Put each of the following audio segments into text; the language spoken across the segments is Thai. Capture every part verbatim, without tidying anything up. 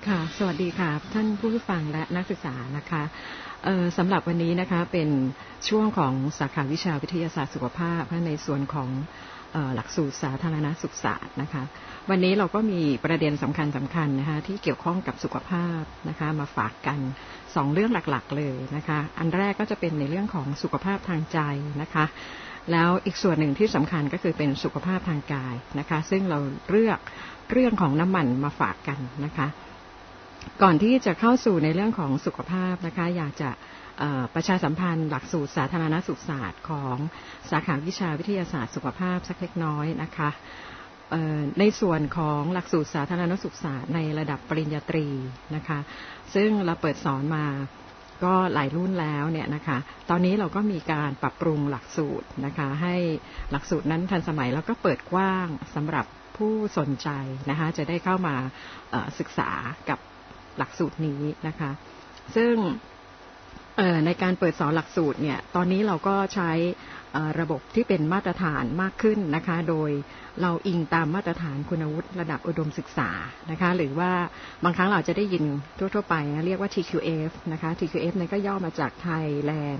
ค่ะสวัสดีค่ะท่านผู้ฟังและนักศึกษานะคะสำหรับวันนี้นะคะเป็นช่วงของสาขาวิชาวิทยาศาสตร์สุขภาพในส่วนของหลักสูตรสาธารณสุขศาสตร์นะคะวันนี้เราก็มีประเด็นสำคัญสำคัญนะคะที่เกี่ยวข้องกับสุขภาพนะคะมาฝากกันสองเรื่องหลักๆเลยนะคะอันแรกก็จะเป็นในเรื่องของสุขภาพทางใจนะคะแล้วอีกส่วนหนึ่งที่สำคัญก็คือเป็นสุขภาพทางกายนะคะซึ่งเราเลือกเรื่องของน้ำมันมาฝากกันนะคะก่อนที่จะเข้าสู่ในเรื่องของสุขภาพนะคะอยากจะประชาสัมพันธ์หลักสูตรสาธารณสุขศาสตร์ของสาขาวิชาวิทยาศาสตร์สุขภาพสักเล็กน้อยนะคะในส่วนของหลักสูตรสาธารณสุขศาสตร์ในระดับปริญญาตรีนะคะซึ่งเราเปิดสอนมาก็หลายรุ่นแล้วเนี่ยนะคะตอนนี้เราก็มีการปรับปรุงหลักสูตรนะคะให้หลักสูตรนั้นทันสมัยแล้วก็เปิดกว้างสำหรับผู้สนใจนะคะจะได้เข้ามาศึกษากับหลักสูตรนี้นะคะซึ่งในการเปิดสอนหลักสูตรเนี่ยตอนนี้เราก็ใช้ระบบที่เป็นมาตรฐานมากขึ้นนะคะโดยเราอิงตามมาตรฐานคุณวุฒิระดับอุดมศึกษานะคะหรือว่าบางครั้งเราจะได้ยินทั่วๆไปนะเรียกว่า ที คิว เอฟ นะคะ ที คิว เอฟ นั้นก็ย่อมาจาก Thailand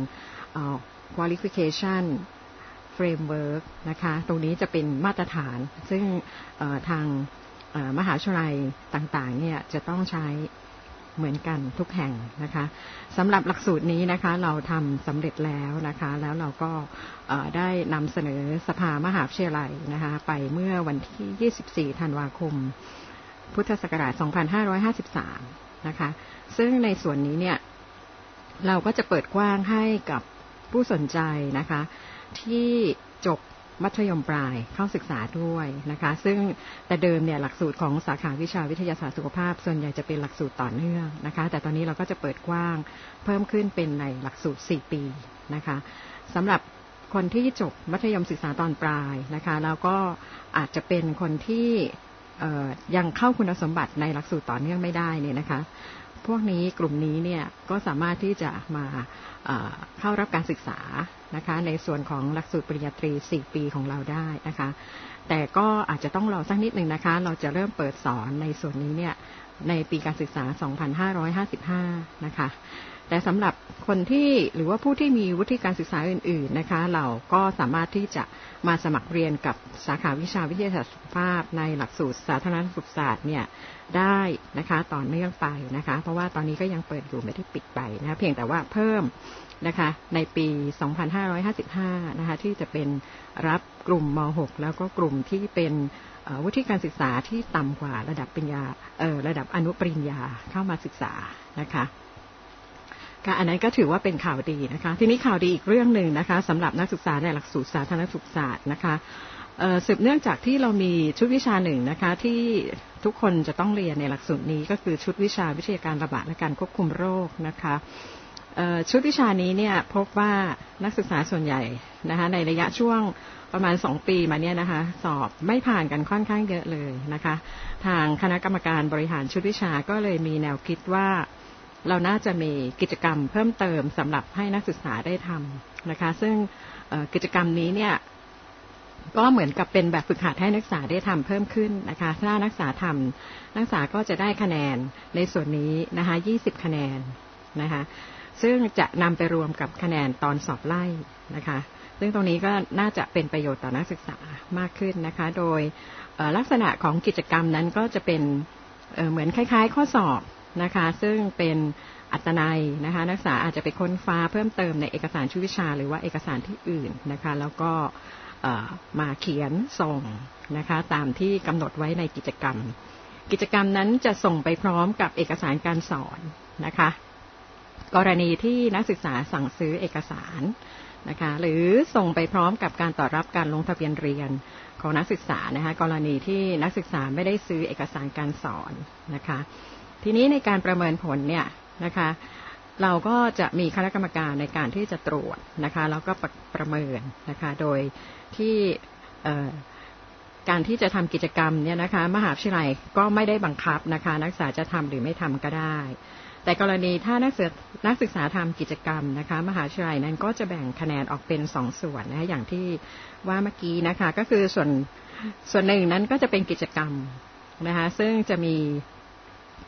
Qualification Framework นะคะตรงนี้จะเป็นมาตรฐานซึ่งทางมหาวิทยาลัยต่างๆเนี่ยจะต้องใช้เหมือนกันทุกแห่งนะคะสำหรับหลักสูตรนี้นะคะเราทำสำเร็จแล้วนะคะแล้วเราก็ได้นำเสนอสภามหาวิทยาลัยนะคะไปเมื่อวันที่ยี่สิบสี่ธันวาคมพุทธศักราชสองพันห้าร้อยห้าสิบสามนะคะซึ่งในส่วนนี้เนี่ยเราก็จะเปิดกว้างให้กับผู้สนใจนะคะที่จบมัธยมปลายเข้าศึกษาด้วยนะคะซึ่งแต่เดิมเนี่ยหลักสูตรของสาขาวิชาวิทยาศาสตร์สุขภาพส่วนใหญ่จะเป็นหลักสูตรต่อเนื่องนะคะแต่ตอนนี้เราก็จะเปิดกว้างเพิ่มขึ้นเป็นในหลักสูตรสี่ปีนะคะสำหรับคนที่จบมัธยมศึกษาตอนปลายนะคะแล้วก็อาจจะเป็นคนที่ยังเข้าคุณสมบัติในหลักสูตรต่อเนื่องไม่ได้เนี่ยนะคะพวกนี้กลุ่มนี้เนี่ยก็สามารถที่จะมาเข้ารับการศึกษานะคะในส่วนของหลักสูตรปริญญาตรีสี่ปีของเราได้นะคะแต่ก็อาจจะต้องรอสักนิดหนึ่งนะคะเราจะเริ่มเปิดสอนในส่วนนี้เนี่ยในปีการศึกษาสองพันห้าร้อยห้าสิบห้านะคะแต่สำหรับคนที่หรือว่าผู้ที่มีวุฒิการศึกษาอื่นๆนะคะเราก็สามารถที่จะมาสมัครเรียนกับสาขาวิชาวิทยาศาสตร์สุขภาพในหลักสูตรสาธารณสุขศาสตร์เนี่ยได้นะคะต่อเนื่องไปนะคะเพราะว่าตอนนี้ก็ยังเปิดอยู่ไม่ได้ปิดไปนะเพียงแต่ว่าเพิ่มนะคะในปีสองพันห้าร้อยห้าสิบห้านะคะที่จะเป็นรับกลุ่มม หกแล้วก็กลุ่มที่เป็นวุฒิการศึกษาที่ต่ำกว่าระดับปริญญาเอ่อระดับอนุปริญญาเข้ามาศึกษานะคะค่ะอันนั้นก็ถือว่าเป็นข่าวดีนะคะทีนี้ข่าวดีอีกเรื่องหนึ่งนะคะสำหรับนักศึกษาในหลักสูตรสาธารณสุขศาสตร์นะคะสืบเนื่องจากที่เรามีชุดวิชาหนึ่งนะคะที่ทุกคนจะต้องเรียนในหลักสูตรนี้ก็คือชุดวิชาวิทยาการระบาดและการควบคุมโรคนะคะชุดวิชานี้เนี่ยพบว่านักศึกษาส่วนใหญ่นะคะในระยะช่วงประมาณสองปีมาเนี่ยนะคะสอบไม่ผ่านกันค่อนข้างเยอะเลยนะคะทางคณะกรรมการบริหารชุดวิชาก็เลยมีแนวคิดว่าเราน่าจะมีกิจกรรมเพิ่มเติมสำหรับให้นักศึกษาได้ทำนะคะซึ่งกิจกรรมนี้เนี่ยก็เหมือนกับเป็นแบบฝึกหัดให้นักศึกษาได้ทำเพิ่มขึ้นนะคะถ้านักศึกษาทำนักศึกษาก็จะได้คะแนนในส่วนนี้นะคะยี่สิบคะแนนนะคะซึ่งจะนำไปรวมกับคะแนนตอนสอบไล่นะคะซึ่งตรงนี้ก็น่าจะเป็นประโยชน์ต่อนักศึกษามากขึ้นนะคะโดยลักษณะของกิจกรรมนั้นก็จะเป็นเหมือนคล้ายๆข้อสอบนะคะซึ่งเป็นอัตนัยนะคะนักศึกษาอาจจะไปค้นฟ้าเพิ่มเติมในเอกสารชุดวิชาหรือว่าเอกสารที่อื่นนะคะแล้วก็มาเขียนส่งนะคะตามที่กำหนดไว้ในกิจกรรมกิจกรรมนั้นจะส่งไปพร้อมกับเอกสารการสอนนะคะกรณีที่นักศึกษาสั่งซื้อเอกสารนะคะหรือส่งไปพร้อมกับการต่อรับการลงทะเบียนเรียนของนักศึกษานะคะกรณีที่นักศึกษาไม่ได้ซื้อเอกสารการสอนนะคะทีนี้ในการประเมินผลเนี่ยนะคะเราก็จะมีคณะกรรมการในการที่จะตรวจนะคะแล้วก็ประประเมินนะคะโดยที่การที่จะทำกิจกรรมเนี่ยนะคะมหาวิทยาลัยก็ไม่ได้บังคับนะคะนักศึกษาจะทำหรือไม่ทำก็ได้แต่กรณีถ้านักศึกษานักศึกษาทำกิจกรรมนะคะมหาวิทยาลัยนั้นก็จะแบ่งคะแนนออกเป็นสองส่วนนะคะอย่างที่ว่าเมื่อกี้นะคะก็คือส่วนส่วนหนึ่งนั้นก็จะเป็นกิจกรรมนะคะซึ่งจะมี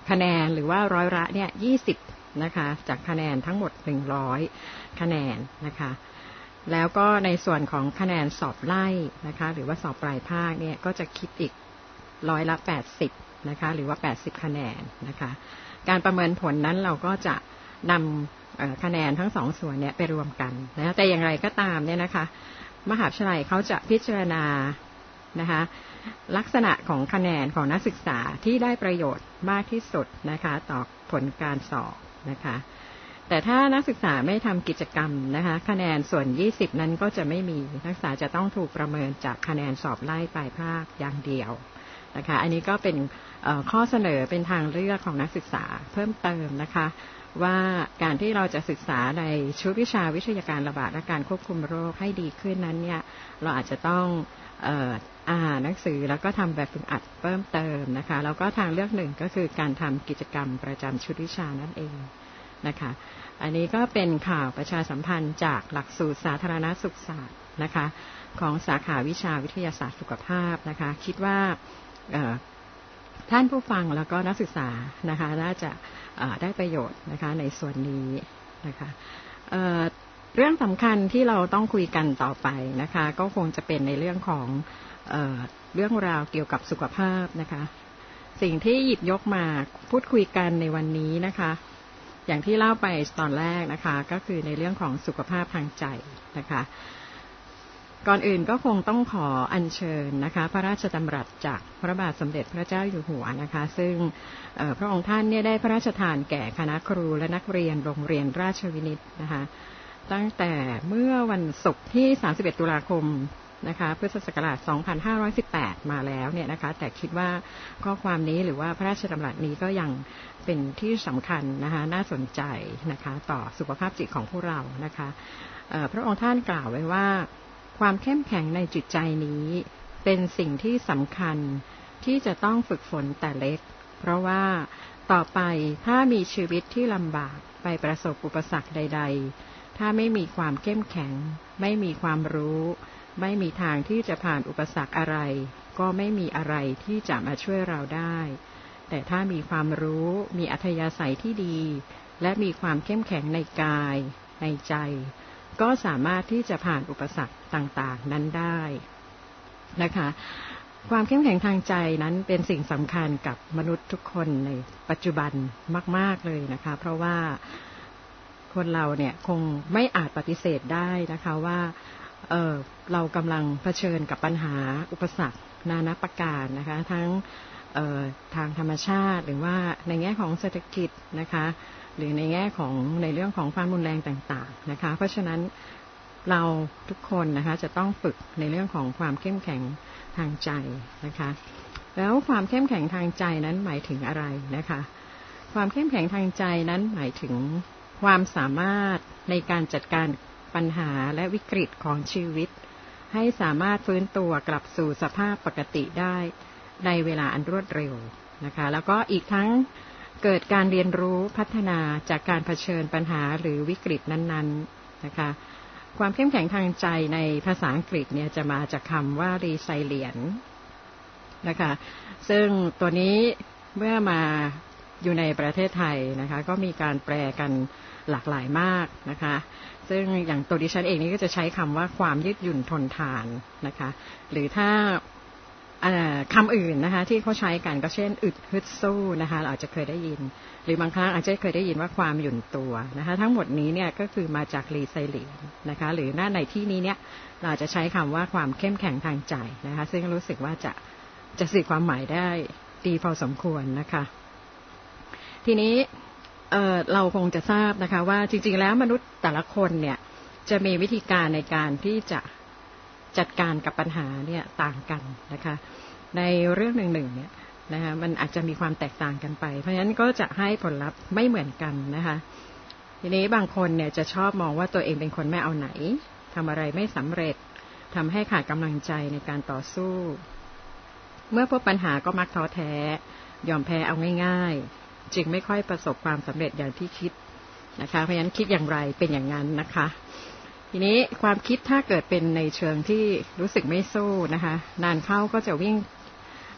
คะแนนหรือว่าร้อยละเนี่ยยี่สิบนะคะจากคะแนนทั้งหมดหนึ่งร้อยคะแนนนะคะแล้วก็ในส่วนของคะแนนสอบไล่นะคะหรือว่าสอบปลายภาคเนี่ยก็จะคิดอีกร้อยละแปดสิบนะคะหรือว่าแปดสิบคะแนนนะคะการประเมินผลนั้นเราก็จะนำคะแนนทั้งสองส่วนเนี่ยไปรวมกันนะแต่อย่างไรก็ตามเนี่ยนะคะมหาวิทยาลัยเขาจะพิจารณานะคะลักษณะของคะแนนของนักศึกษาที่ได้ประโยชน์มากที่สุดนะคะต่อผลการสอบนะคะแต่ถ้านักศึกษาไม่ทำกิจกรรมนะคะคะแนนส่วนยี่สิบนั้นก็จะไม่มีนักศึกษาจะต้องถูกประเมินจากคะแนนสอบไล่ปลายภาคอย่างเดียวนะคะอันนี้ก็เป็นข้อเสนอเป็นทางเลือกของนักศึกษาเพิ่มเติมนะคะว่าการที่เราจะศึกษาในชุดวิชาวิทยาการระบาดและการควบคุมโรคให้ดีขึ้นนั้นเนี่ยเราอาจจะต้องเอ่ออ่านหนังสือแล้วก็ทำแบบฝึกหัดเพิ่มเติมนะคะแล้วก็ทางเลือกหนึ่งก็คือการทำกิจกรรมประจำชุดวิชานั่นเองนะคะอันนี้ก็เป็นข่าวประชาสัมพันธ์จากหลักสูตรสาธารณสุขศาสตร์นะคะของสาขาวิชาวิทยาศาสตร์สุขภาพนะคะคิดว่าท่านผู้ฟังแล้วก็นักศึกษานะคะน่าจะได้ประโยชน์นะคะในส่วนนี้นะคะเอ่อเรื่องสำคัญที่เราต้องคุยกันต่อไปนะคะก็คงจะเป็นในเรื่องของเอ่อเรื่องราวเกี่ยวกับสุขภาพนะคะสิ่งที่หยิบยกมาพูดคุยกันในวันนี้นะคะอย่างที่เล่าไปตอนแรกนะคะก็คือในเรื่องของสุขภาพทางใจนะคะก่อนอื่นก็คงต้องขออัญเชิญนะคะพระราชดำรัสจากพระบาทสมเด็จพระเจ้าอยู่หัวนะคะซึ่งพระองค์ท่านเนี่ยได้พระราชทานแก่คณะครูและนักเรียนโรงเรียนราชวินิตนะคะตั้งแต่เมื่อวันศุกร์ที่สามสิบเอ็ดตุลาคมนะคะพุทธศักราชสองพันห้าร้อยสิบแปดมาแล้วเนี่ยนะคะแต่คิดว่าข้อความนี้หรือว่าพระราชดำรัสนี้ก็ยังเป็นที่สำคัญนะคะน่าสนใจนะคะต่อสุขภาพจิตของพวกเรานะคะพระองค์ท่านกล่าวไว้ว่าความเข้มแข็งในจิตใจนี้เป็นสิ่งที่สำคัญที่จะต้องฝึกฝนแต่เล็กเพราะว่าต่อไปถ้ามีชีวิตที่ลำบากไปประสบอุปสรรคใดๆถ้าไม่มีความเข้มแข็งไม่มีความรู้ไม่มีทางที่จะผ่านอุปสรรคอะไรก็ไม่มีอะไรที่จะมาช่วยเราได้แต่ถ้ามีความรู้มีอัธยาศัยที่ดีและมีความเข้มแข็งในกายในใจก็สามารถที่จะผ่านอุปสรรคต่างๆนั้นได้นะคะความเข้มแข็งทางใจนั้นเป็นสิ่งสำคัญกับมนุษย์ทุกคนในปัจจุบันมากๆเลยนะคะเพราะว่าคนเราเนี่ยคงไม่อาจปฏิเสธได้นะคะว่าเอ่อเรากำลังเผชิญกับปัญหาอุปสรรคนานาประการนะคะทั้งเอ่อทางธรรมชาติหรือว่าในแง่ของเศรษฐกิจนะคะหรือในแง่ของในเรื่องของความรุนแรงต่างๆนะคะเพราะฉะนั้นเราทุกคนนะคะจะต้องฝึกในเรื่องของความเข้มแข็งทางใจนะคะแล้วความเข้มแข็งทางใจนั้นหมายถึงอะไรนะคะความเข้มแข็งทางใจนั้นหมายถึงความสามารถในการจัดการปัญหาและวิกฤตของชีวิตให้สามารถฟื้นตัวกลับสู่สภาพปกติได้ในเวลาอันรวดเร็วนะคะแล้วก็อีกทั้งเกิดการเรียนรู้พัฒนาจากการเผชิญปัญหาหรือวิกฤตนั้นๆนะคะความเข้มแข็งทางใจในภาษาอังกฤษเนี่ยจะมาจากคำว่า resilience นะคะซึ่งตัวนี้เมื่อมาอยู่ในประเทศไทยนะคะก็มีการแปลกันหลากหลายมากนะคะซึ่งอย่างตัวดิฉันเองนี่ก็จะใช้คำว่าความยืดหยุ่นทนทานนะคะหรือถ้าคำอื่นนะคะที่เขาใช้กันก็เช่นอึดฮึดสู้นะคะเราอาจจะเคยได้ยินหรือบางครั้งอาจจะเคยได้ยินว่าความหยุ่นตัวนะคะทั้งหมดนี้เนี่ยก็คือมาจากรีไซเลียนนะคะหรือหน้าในที่นี้เนี่ยเราจะใช้คำว่าความเข้มแข็งทางใจนะคะซึ่งรู้สึกว่าจะจะสื่อความหมายได้ดีพอสมควรนะคะทีนี้เอ่อเราคงจะทราบนะคะว่าจริงๆแล้วมนุษย์แต่ละคนเนี่ยจะมีวิธีการในการที่จะจัดการกับปัญหาเนี่ยต่างกันนะคะในเรื่องหนึ่งๆเนี่ยนะคะมันอาจจะมีความแตกต่างกันไปเพราะฉะนั้นก็จะให้ผลลัพธ์ไม่เหมือนกันนะคะทีนี้บางคนเนี่ยจะชอบมองว่าตัวเองเป็นคนไม่เอาไหนทำอะไรไม่สำเร็จทำให้ขาดกำลังใจในการต่อสู้เมื่อพบปัญหาก็มักท้อแท้ยอมแพ้เอาง่ายๆจึงไม่ค่อยประสบความสำเร็จอย่างที่คิดนะคะเพราะฉะนั้นคิดอย่างไรเป็นอย่างนั้นนะคะทีนี้ความคิดถ้าเกิดเป็นในเชิงที่รู้สึกไม่สู้นะคะนานเข้าก็จะวิ่ง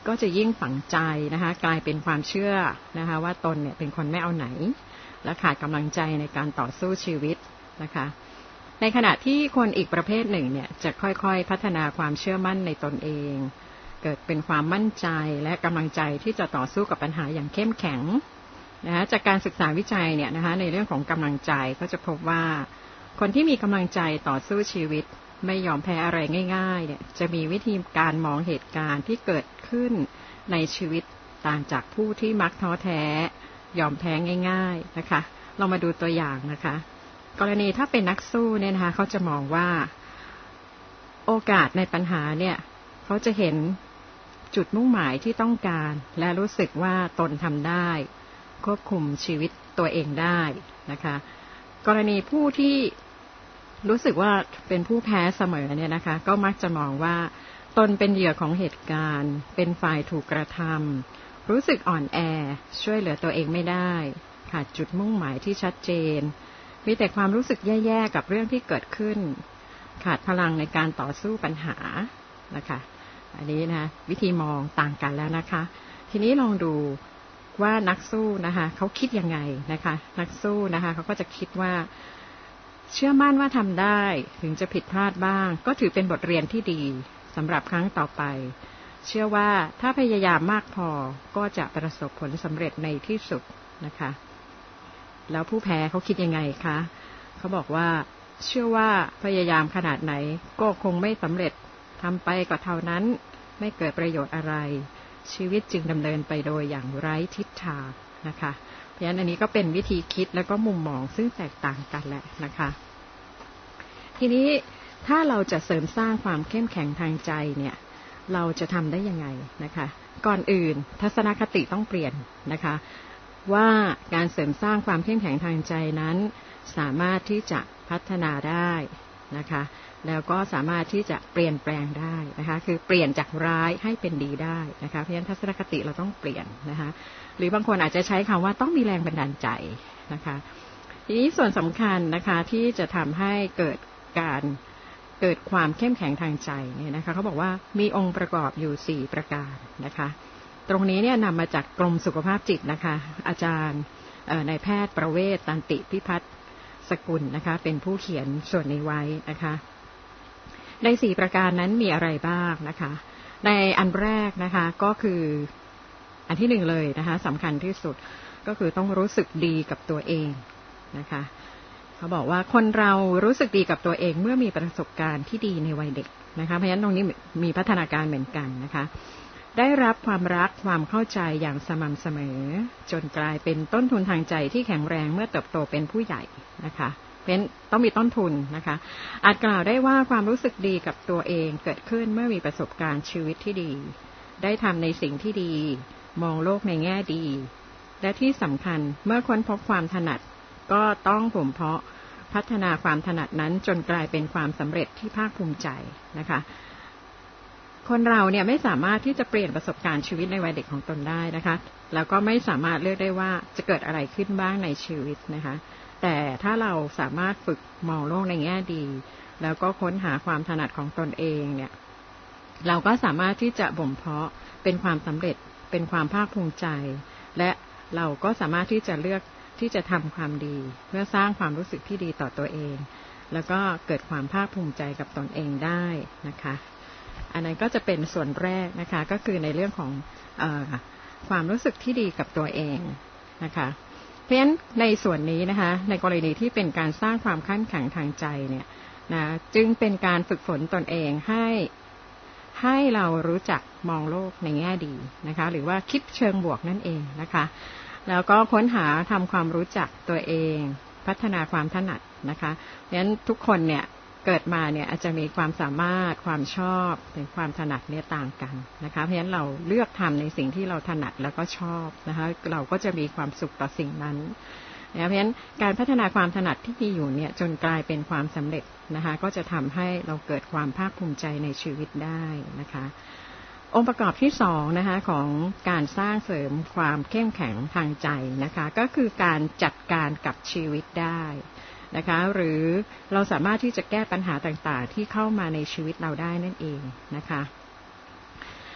ก็จะยิ่งฝังใจนะคะกลายเป็นความเชื่อนะคะว่าตนเนี่ยเป็นคนไม่เอาไหนและขาดกำลังใจในการต่อสู้ชีวิตนะคะในขณะที่คนอีกประเภทหนึ่งเนี่ยจะค่อยๆพัฒนาความเชื่อมั่นในตนเองเกิดเป็นความมั่นใจและกำลังใจที่จะต่อสู้กับปัญหาอย่างเข้มแข็งนะคะจากการศึกษาวิจัยเนี่ยนะคะในเรื่องของกำลังใจก็จะพบว่าคนที่มีกำลังใจต่อสู้ชีวิตไม่ยอมแพ้อะไรง่ายๆเนี่ยจะมีวิธีการมองเหตุการณ์ที่เกิดขึ้นในชีวิตต่างจากผู้ที่มักท้อแท้ยอมแพ้ง่ายๆนะคะเรามาดูตัวอย่างนะคะกรณีถ้าเป็นนักสู้เนี่ยนะคะเขาจะมองว่าโอกาสในปัญหาเนี่ยเขาจะเห็นจุดมุ่งหมายที่ต้องการและรู้สึกว่าตนทำได้ควบคุมชีวิตตัวเองได้นะคะกรณีผู้ที่รู้สึกว่าเป็นผู้แพ้เสมอเนี่ยนะคะก็มักจะมองว่าตนเป็นเหยื่อของเหตุการณ์เป็นฝ่ายถูกกระทำรู้สึกอ่อนแอช่วยเหลือตัวเองไม่ได้ขาดจุดมุ่งหมายที่ชัดเจนมีแต่ความรู้สึกแย่ๆกับเรื่องที่เกิดขึ้นขาดพลังในการต่อสู้ปัญหานะคะอันนี้นะวิธีมองต่างกันแล้วนะคะทีนี้ลองดูว่านักสู้นะคะเขาคิดยังไงนะคะนักสู้นะคะเขาก็จะคิดว่าเชื่อมั่นว่าทำได้ถึงจะผิดพลาดบ้างก็ถือเป็นบทเรียนที่ดีสำหรับครั้งต่อไปเชื่อว่าถ้าพยายามมากพอก็จะประสบผลสำเร็จในที่สุดนะคะแล้วผู้แพ้เขาคิดยังไงคะเขาบอกว่าเชื่อว่าพยายามขนาดไหนก็คงไม่สำเร็จทำไปก็เท่านั้นไม่เกิดประโยชน์อะไรชีวิตจึงดำเนินไปโดยอย่างไร้ทิศทางนะคะเพราะฉะนั้นอันนี้ก็เป็นวิธีคิดแล้วก็มุมมองซึ่งแตกต่างกันแหละนะคะทีนี้ถ้าเราจะเสริมสร้างความเข้มแข็งทางใจเนี่ยเราจะทำได้ยังไงนะคะก่อนอื่นทัศนคติต้องเปลี่ยนนะคะว่าการเสริมสร้างความเข้มแข็งทางใจนั้นสามารถที่จะพัฒนาได้นะคะแล้วก็สามารถที่จะเปลี่ยนแปลงได้นะคะคือเปลี่ยนจากร้ายให้เป็นดีได้นะคะเพราะฉะนั้นทัศนคติเราต้องเปลี่ยนนะคะหรือบางคนอาจจะใช้คำว่าต้องมีแรงบันดาลใจนะคะทีนี้ส่วนสำคัญนะคะที่จะทำให้เกิดการเกิดความเข้มแข็งทางใจเนี่ยนะคะเขาบอกว่ามีองค์ประกอบอยู่สี่ประการนะคะตรงนี้เนี่ยนำมาจากกรมสุขภาพจิตนะคะอาจารย์นายแพทย์ประเวศตันติพิพัฒน์สกุลนะคะเป็นผู้เขียนส่วนนี้ไว้นะคะในสี่ประการนั้นมีอะไรบ้างนะคะในอันแรกนะคะก็คืออันที่หนึ่งเลยนะคะสำคัญที่สุดก็คือต้องรู้สึกดีกับตัวเองนะคะเขาบอกว่าคนเรารู้สึกดีกับตัวเองเมื่อมีประสบการณ์ที่ดีในวัยเด็กนะคะเพราะฉะนั้นตรงนี้มีพัฒนาการเหมือนกันนะคะได้รับความรักความเข้าใจอย่างสม่ำเสมอจนกลายเป็นต้นทุนทางใจที่แข็งแรงเมื่อเติบโตเป็นผู้ใหญ่นะคะเพราะฉะนั้นต้องมีต้นทุนนะคะอาจกล่าวได้ว่าความรู้สึกดีกับตัวเองเกิดขึ้นเมื่อมีประสบการณ์ชีวิตที่ดีได้ทำในสิ่งที่ดีมองโลกในแง่ดีและที่สำคัญเมื่อค้นพบความถนัดก็ต้องบ่มเพาะพัฒนาความถนัดนั้นจนกลายเป็นความสำเร็จที่ภาคภูมิใจนะคะคนเราเนี่ยไม่สามารถที่จะเปลี่ยนประสบการณ์ชีวิตในวัยเด็กของตนได้นะคะแล้วก็ไม่สามารถเลือกได้ว่าจะเกิดอะไรขึ้นบ้างในชีวิตนะคะแต่ถ้าเราสามารถฝึกมองโลกในแง่ดีแล้วก็ค้นหาความถนัดของตนเองเนี่ยเราก็สามารถที่จะบ่มเพาะเป็นความสำเร็จเป็นความภาคภูมิใจและเราก็สามารถที่จะเลือกที่จะทำความดีเพื่อสร้างความรู้สึกที่ดีต่อตัวเองแล้วก็เกิดความภาคภูมิใจกับตนเองได้นะคะอันนั้นก็จะเป็นส่วนแรกนะคะก็คือในเรื่องของเอ่อความรู้สึกที่ดีกับตัวเองนะคะเพราะฉะนั้นในส่วนนี้นะคะในกรณีที่เป็นการสร้างความเข้มแข็งทางใจเนี่ยนะจึงเป็นการฝึกฝนตนเองให้ให้เรารู้จักมองโลกในแง่ดีนะคะหรือว่าคิดเชิงบวกนั่นเองนะคะแล้วก็ค้นหาทำความรู้จักตัวเองพัฒนาความถนัดนะคะเพราะฉะนั้นทุกคนเนี่ยเกิดมาเนี่ยอาจจะมีความสามารถความชอบหรือความถนัดเนี่ยต่างกันนะคะเพราะฉะนั้นเราเลือกทำในสิ่งที่เราถนัดแล้วก็ชอบนะคะเราก็จะมีความสุขต่อสิ่งนั้นนะเพราะฉะนั้นการพัฒนาความถนัดที่มีอยู่เนี่ยจนกลายเป็นความสำเร็จนะคะก็จะทำให้เราเกิดความภาคภูมิใจในชีวิตได้นะคะองค์ประกอบที่สองนะคะของการสร้างเสริมความเข้มแข็งทางใจนะคะก็คือการจัดการกับชีวิตได้นะคะหรือเราสามารถที่จะแก้ปัญหาต่างๆที่เข้ามาในชีวิตเราได้นั่นเองนะคะส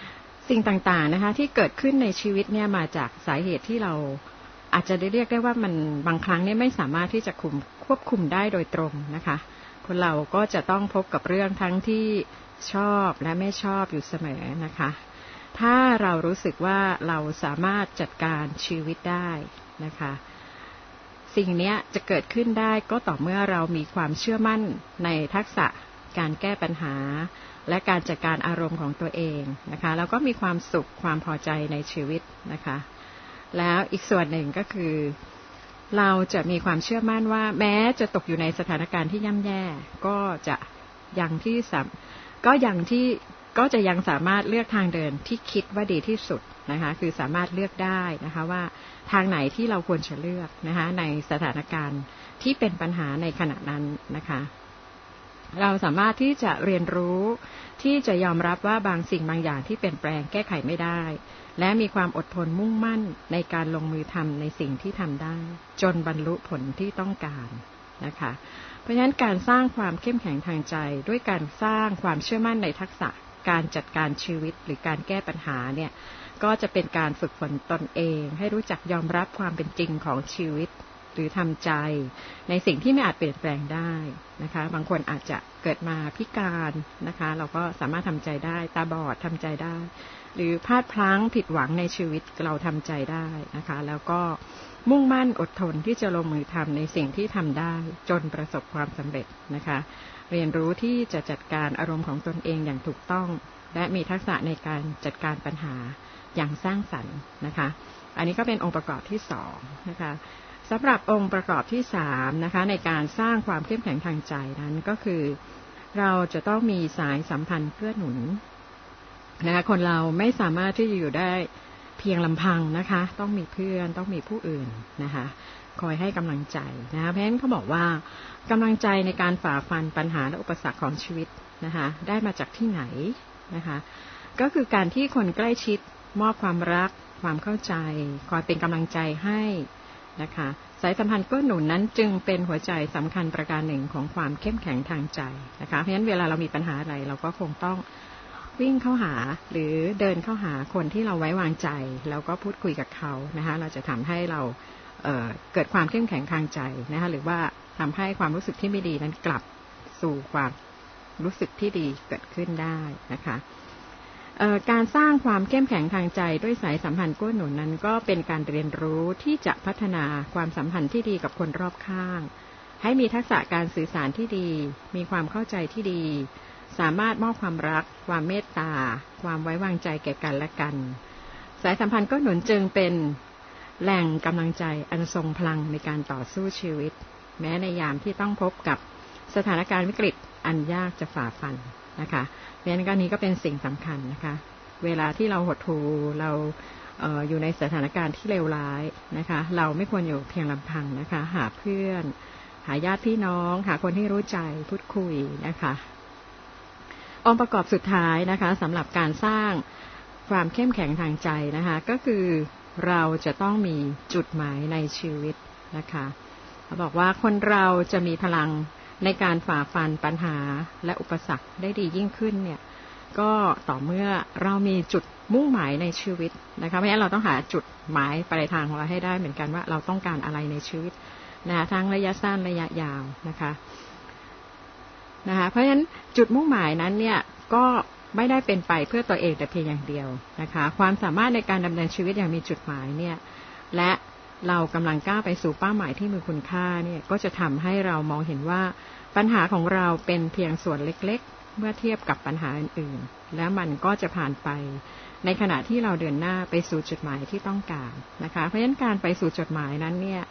สิ่งต่างๆนะคะที่เกิดขึ้นในชีวิตเนี่ยมาจากสาเหตุที่เราอาจจะได้เรียกได้ว่ามันบางครั้งเนี่ยไม่สามารถที่จะคุมควบคุมได้โดยตรงนะคะคนเราก็จะต้องพบกับเรื่องทั้งที่ชอบและไม่ชอบอยู่เสมอนะคะถ้าเรารู้สึกว่าเราสามารถจัดการชีวิตได้นะคะสิ่งนี้จะเกิดขึ้นได้ก็ต่อเมื่อเรามีความเชื่อมั่นในทักษะการแก้ปัญหาและการจัดการอารมณ์ของตัวเองนะคะแล้วก็มีความสุขความพอใจในชีวิตนะคะแล้วอีกส่วนหนึ่งก็คือเราจะมีความเชื่อมั่นว่าแม้จะตกอยู่ในสถานการณ์ที่ย่ำแย่ก็จะยังที่ก็ยังที่ก็จะยังสามารถเลือกทางเดินที่คิดว่าดีที่สุดนะคะคือสามารถเลือกได้นะคะว่าทางไหนที่เราควรจะเลือกนะคะในสถานการณ์ที่เป็นปัญหาในขณะนั้นนะคะเราสามารถที่จะเรียนรู้ที่จะยอมรับว่าบางสิ่งบางอย่างที่เปลี่ยนแปลงแก้ไขไม่ได้และมีความอดทนมุ่งมั่นในการลงมือทำในสิ่งที่ทำได้จนบรรลุผลที่ต้องการนะคะเพราะฉะนั้นการสร้างความเข้มแข็งทางใจด้วยการสร้างความเชื่อมั่นในทักษะการจัดการชีวิตหรือการแก้ปัญหาเนี่ยก็จะเป็นการฝึกฝนตนเองให้รู้จักยอมรับความเป็นจริงของชีวิตหรือทำใจในสิ่งที่ไม่อาจเปลี่ยนแปลงได้นะคะบางคนอาจจะเกิดมาพิการนะคะเราก็สามารถทำใจได้ตาบอดทำใจได้หรือพลาดพลั้งผิดหวังในชีวิตเราทำใจได้นะคะแล้วก็มุ่งมั่นอดทนที่จะลงมือทำในสิ่งที่ทำได้จนประสบความสำเร็จนะคะเรียนรู้ที่จะจัดการอารมณ์ของตนเองอย่างถูกต้องและมีทักษะในการจัดการปัญหาอย่างสร้างสรรค์นะคะอันนี้ก็เป็นองค์ประกอบที่สองนะคะสำหรับองค์ประกอบที่สามนะคะในการสร้างความเข้มแข็งทางใจนั้นก็คือเราจะต้องมีสายสัมพันธ์เกื้อหนุนนะคะคนเราไม่สามารถที่จะอยู่ได้เพียงลำพังนะคะต้องมีเพื่อนต้องมีผู้อื่นนะคะคอยให้กำลังใจนะคะเพราะฉะนั้นเขาบอกว่ากำลังใจในการฝ่าฟันปัญหาและอุปสรรคของชีวิตนะคะได้มาจากที่ไหนนะคะก็คือการที่คนใกล้ชิดมอบความรักความเข้าใจคอยเป็นกำลังใจให้นะคะสายสัมพันธ์เกื้อหนุนนั้นจึงเป็นหัวใจสำคัญประการหนึ่งของความเข้มแข็งทางใจนะคะเพราะฉะนั้นเวลาเรามีปัญหาอะไรเราก็คงต้องวิ่งเข้าหาหรือเดินเข้าหาคนที่เราไว้วางใจแล้วก็พูดคุยกับเขานะคะเราจะทำให้เราเอ่อเกิดความเข้มแข็งทางใจนะคะหรือว่าทำให้ความรู้สึกที่ไม่ดีนั้นกลับสู่ความรู้สึกที่ดีเกิดขึ้นได้นะคะการสร้างความเข้มแข็งทางใจด้วยสายสัมพันธ์เกื้อหนุนนั้นก็เป็นการเรียนรู้ที่จะพัฒนาความสัมพันธ์ที่ดีกับคนรอบข้างให้มีทักษะการสื่อสารที่ดีมีความเข้าใจที่ดีสามารถมอบความรักความเมตตาความไว้วางใจแก่กันและกันสายสัมพันธ์เกื้อหนุนจึงเป็นแหล่งกำลังใจอันทรงพลังในการต่อสู้ชีวิตแม้ในยามที่ต้องพบกับสถานการณ์วิกฤตอันยากจะฝ่าฟันนะคะเพราะฉะนั้นก็นี้ก็เป็นสิ่งสำคัญนะคะเวลาที่เราหดหู่เราเอ่ออยู่ในสถานการณ์ที่เลวร้ายนะคะเราไม่ควรอยู่เพียงลำพังนะคะหาเพื่อนหาญาติพี่น้องหาคนที่รู้ใจพูดคุยนะคะองค์ประกอบสุดท้ายนะคะสำหรับการสร้างความเข้มแข็งทางใจนะคะก็คือเราจะต้องมีจุดหมายในชีวิตนะคะเขาบอกว่าคนเราจะมีพลังในการฝ่าฟันปัญหาและอุปสรรคได้ดียิ่งขึ้นเนี่ยก็ต่อเมื่อเรามีจุดมุ่งหมายในชีวิตนะคะเพราะฉะนั้นเราต้องหาจุดหมายปลายทางของเราให้ได้เหมือนกันว่าเราต้องการอะไรในชีวิตนะคะทั้งระยะสั้นระยะยาวนะคะนะคะเพราะฉะนั้นจุดมุ่งหมายนั้นเนี่ยก็ไม่ได้เป็นไปเพื่อตัวเองแต่เพียงอย่างเดียวนะคะความสามารถในการดำเนินชีวิตอย่างมีจุดหมายเนี่ยและเรากำลังก้าวไปสู่เป้าหมายที่มีคุณค่าเนี่ยก็จะทำให้เรามองเห็นว่าปัญหาของเราเป็นเพียงส่วนเล็กๆเมื่อเทียบกับปัญหาอื่นๆแล้วมันก็จะผ่านไปในขณะที่เราเดินหน้าไปสู่จุดหมายที่ต้องการนะคะเพราะฉะนั้นการไปสู่จุดหมายนั้นเนี่ย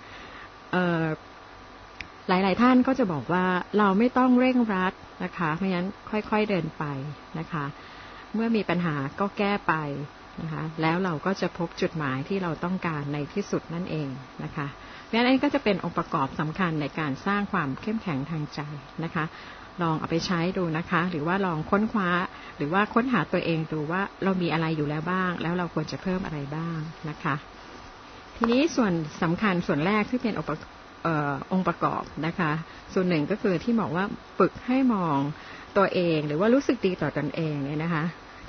หลายๆท่านก็จะบอกว่าเราไม่ต้องเร่งรัดนะคะเพราะฉะนั้นค่อยๆเดินไปนะคะเมื่อมีปัญหาก็แก้ไปนะคะแล้วเราก็จะพบจุดหมายที่เราต้องการในที่สุดนั่นเองนะคะเพราะฉะนั้นอันนี้ก็จะเป็นองค์ประกอบสำคัญในการสร้างความเข้มแข็งทางใจนะคะลองเอาไปใช้ดูนะคะหรือว่าลองค้นคว้าหรือว่าค้นหาตัวเองดูว่าเรามีอะไรอยู่แล้วบ้างแล้วเราควรจะเพิ่มอะไรบ้างนะคะทีนี้ส่วนสำคัญส่วนแรกที่เป็นองค์ประกอบเอ่อองค์ประกอบนะคะส่วนหนึ่งก็คือที่บอกว่าฝึกให้มองตัวเองหรือว่ารู้สึกดีต่อตนเองเนี่ยนะคะ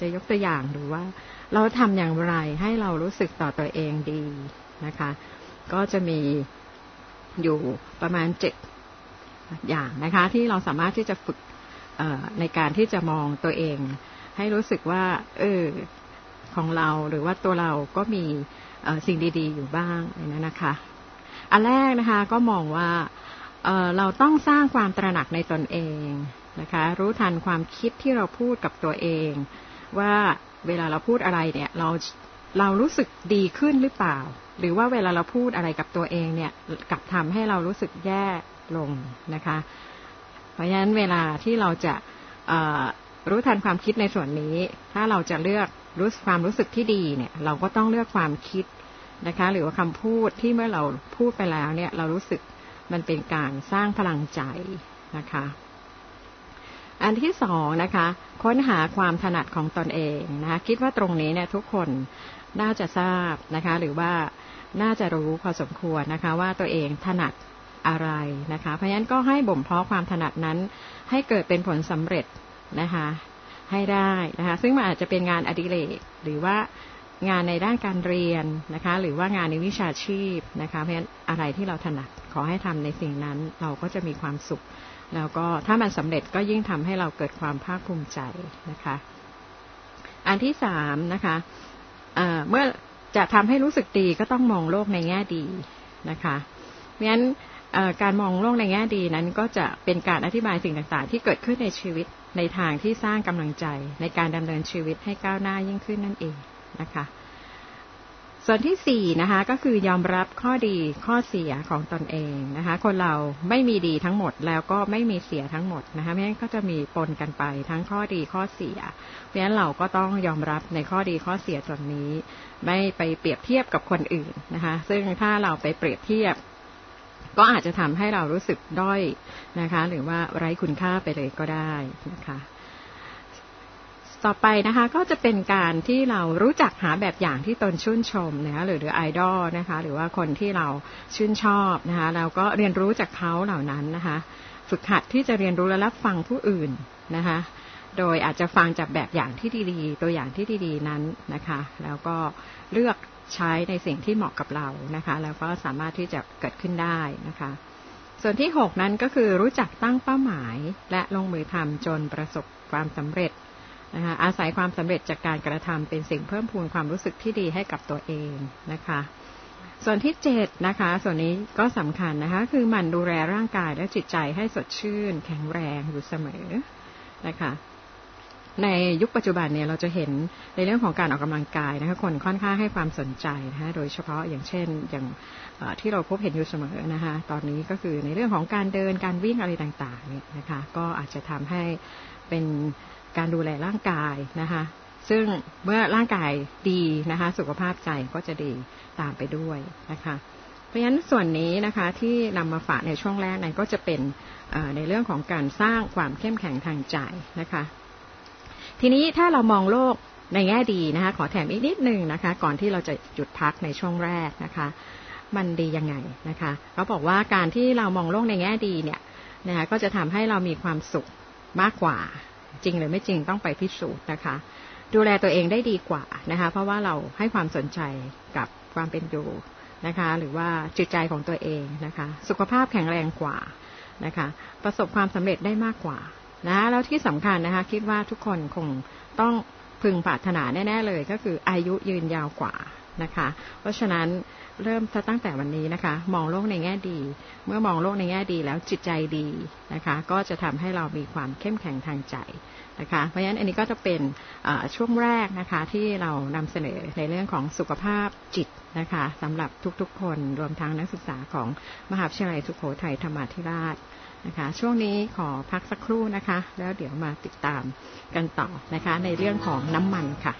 จะยกตัวอย่างดูว่าเราทำอย่างไรให้เรารู้สึกต่อตัวเองดีนะคะก็จะมีอยู่ประมาณเจ็ดอย่างนะคะที่เราสามารถที่จะฝึกในการที่จะมองตัวเองให้รู้สึกว่าเออของเราหรือว่าตัวเราก็มีสิ่งดีๆอยู่บ้างนะนะคะอันแรกนะคะก็มองว่า เอ่อ เราต้องสร้างความตระหนักในตนเองนะคะรู้ทันความคิดที่เราพูดกับตัวเองว่าเวลาเราพูดอะไรเนี่ยเราเรารู้สึกดีขึ้นหรือเปล่าหรือว่าเวลาเราพูดอะไรกับตัวเองเนี่ยกลับทำให้เรารู้สึกแย่ลงนะคะเพราะฉะนั้นเวลาที่เราจะรู้ทันความคิดในส่วนนี้ถ้าเราจะเลือกรู้ความรู้สึกที่ดีเนี่ยเราก็ต้องเลือกความคิดนะคะหรือว่าคำพูดที่เมื่อเราพูดไปแล้วเนี่ยเรารู้สึกมันเป็นการสร้างพลังใจนะคะอันที่สองนะคะค้นหาความถนัดของตนเองนะคะคิดว่าตรงนี้เนี่ยทุกคนน่าจะทราบนะคะหรือว่าน่าจะรู้พอสมควรนะคะว่าตัวเองถนัดอะไรนะคะเพราะฉะนั้นก็ให้บ่มเพาะความถนัดนั้นให้เกิดเป็นผลสำเร็จนะคะให้ได้นะคะซึ่งมันอาจจะเป็นงานอดิเรกหรือว่างานในด้านการเรียนนะคะหรือว่างานในวิชาชีพนะคะเพราะฉะนั้นอะไรที่เราถนัดขอให้ทำในสิ่งนั้นเราก็จะมีความสุขแล้วก็ถ้ามันสำเร็จก็ยิ่งทำให้เราเกิดความภาคภูมิใจนะคะอันที่สามนะคะเอ่อเมื่อจะทำให้รู้สึกดีก็ต้องมองโลกในแง่ดีนะคะเพราะฉะนั้นการมองโลกในแง่ดีนั้นก็จะเป็นการอธิบายสิ่งต่างๆที่เกิดขึ้นในชีวิตในทางที่สร้างกำลังใจในการดำเนินชีวิตให้ก้าวหน้ายิ่งขึ้นนั่นเองนะคะส่วนที่สี่นะคะก็คือยอมรับข้อดีข้อเสียของตนเองนะคะคนเราไม่มีดีทั้งหมดแล้วก็ไม่มีเสียทั้งหมดนะคะเพราะฉะนั้นก็จะมีปนกันไปทั้งข้อดีข้อเสียเพราะฉะนั้นเราก็ต้องยอมรับในข้อดีข้อเสียส่วนนี้ไม่ไปเปรียบเทียบกับคนอื่นนะคะซึ่งถ้าเราไปเปรียบเทียบก็อาจจะทำให้เรารู้สึกด้อยนะคะหรือว่าไร้คุณค่าไปเลยก็ได้นะคะต่อไปนะคะก็จะเป็นการที่เรารู้จักหาแบบอย่างที่ตนชื่นชมนะคะหรือหรือไอดอลนะคะหรือว่าคนที่เราชื่นชอบนะคะเราก็เรียนรู้จากเขาเหล่านั้นนะคะฝึกหัดที่จะเรียนรู้และรับฟังผู้อื่นนะคะโดยอาจจะฟังจากแบบอย่างที่ดีๆตัวอย่างที่ดีๆนั้นนะคะแล้วก็เลือกใช้ในสิ่งที่เหมาะกับเรานะคะแล้วก็สามารถที่จะเกิดขึ้นได้นะคะส่วนที่หกนั้นก็คือรู้จักตั้งเป้าหมายและลงมือทำจนประสบความสำเร็จนะคะอาศัยความสำเร็จจากการกระทำเป็นสิ่งเพิ่มพูนความรู้สึกที่ดีให้กับตัวเองนะคะส่วนที่เจ็ดนะคะส่วนนี้ก็สำคัญนะคะคือหมั่นดูแลร่างกายและจิตใจให้สดชื่นแข็งแรงอยู่เสมอนะคะในยุคปัจจุบันเนี่ยเราจะเห็นในเรื่องของการออกกำลังกายนะคะคนค่อนข้างให้ความสนใจนะคะโดยเฉพาะอย่างเช่นอย่างที่เราพบเห็นอยู่เสมอนะคะตอนนี้ก็คือในเรื่องของการเดินการวิ่งอะไรต่างๆเนี่ยนะคะก็อาจจะทำให้เป็นการดูแลร่างกายนะคะซึ่งเมื่อร่างกายดีนะคะสุขภาพใจก็จะดีตามไปด้วยนะคะเพราะฉะนั้นส่วนนี้นะคะที่นำมาฝากในช่วงแรกนั้นก็จะเป็นในเรื่องของการสร้างความเข้มแข็งทางใจนะคะทีนี้ถ้าเรามองโลกในแง่ดีนะคะขอแถมอีกนิดนึงนะคะก่อนที่เราจะหยุดพักในช่วงแรกนะคะมันดียังไงนะคะเขาบอกว่าการที่เรามองโลกในแง่ดีเนี่ยนะคะก็จะทำให้เรามีความสุขมากกว่าจริงหรือไม่จริงต้องไปพิสูจน์นะคะดูแลตัวเองได้ดีกว่านะคะเพราะว่าเราให้ความสนใจกับความเป็นอยู่นะคะหรือว่าจิตใจของตัวเองนะคะสุขภาพแข็งแรงกว่านะคะประสบความสำเร็จได้มากกว่านะแล้วที่สำคัญนะคะคิดว่าทุกคนคงต้องพึงปรารถนาแน่ๆเลยก็คืออายุยืนยาวกว่านะคะเพราะฉะนั้นเริ่มตั้งแต่วันนี้นะคะมองโลกในแง่ดีเมื่อมองโลกในแง่ดีแล้วจิตใจดีนะคะก็จะทำให้เรามีความเข้มแข็งทางใจนะคะเพราะฉะนั้นอันนี้ก็จะเป็นช่วงแรกนะคะที่เรานำเสนอในเรื่องของสุขภาพจิตนะคะสำหรับทุกๆคนรวมทั้งนักศึกษาของมหาวิทยาลัยสุโขทัยธรรมาธิราชนะคะช่วงนี้ขอพักสักครู่นะคะแล้วเดี๋ยวมาติดตามกันต่อนะคะในเรื่องของน้ำมันค่ะ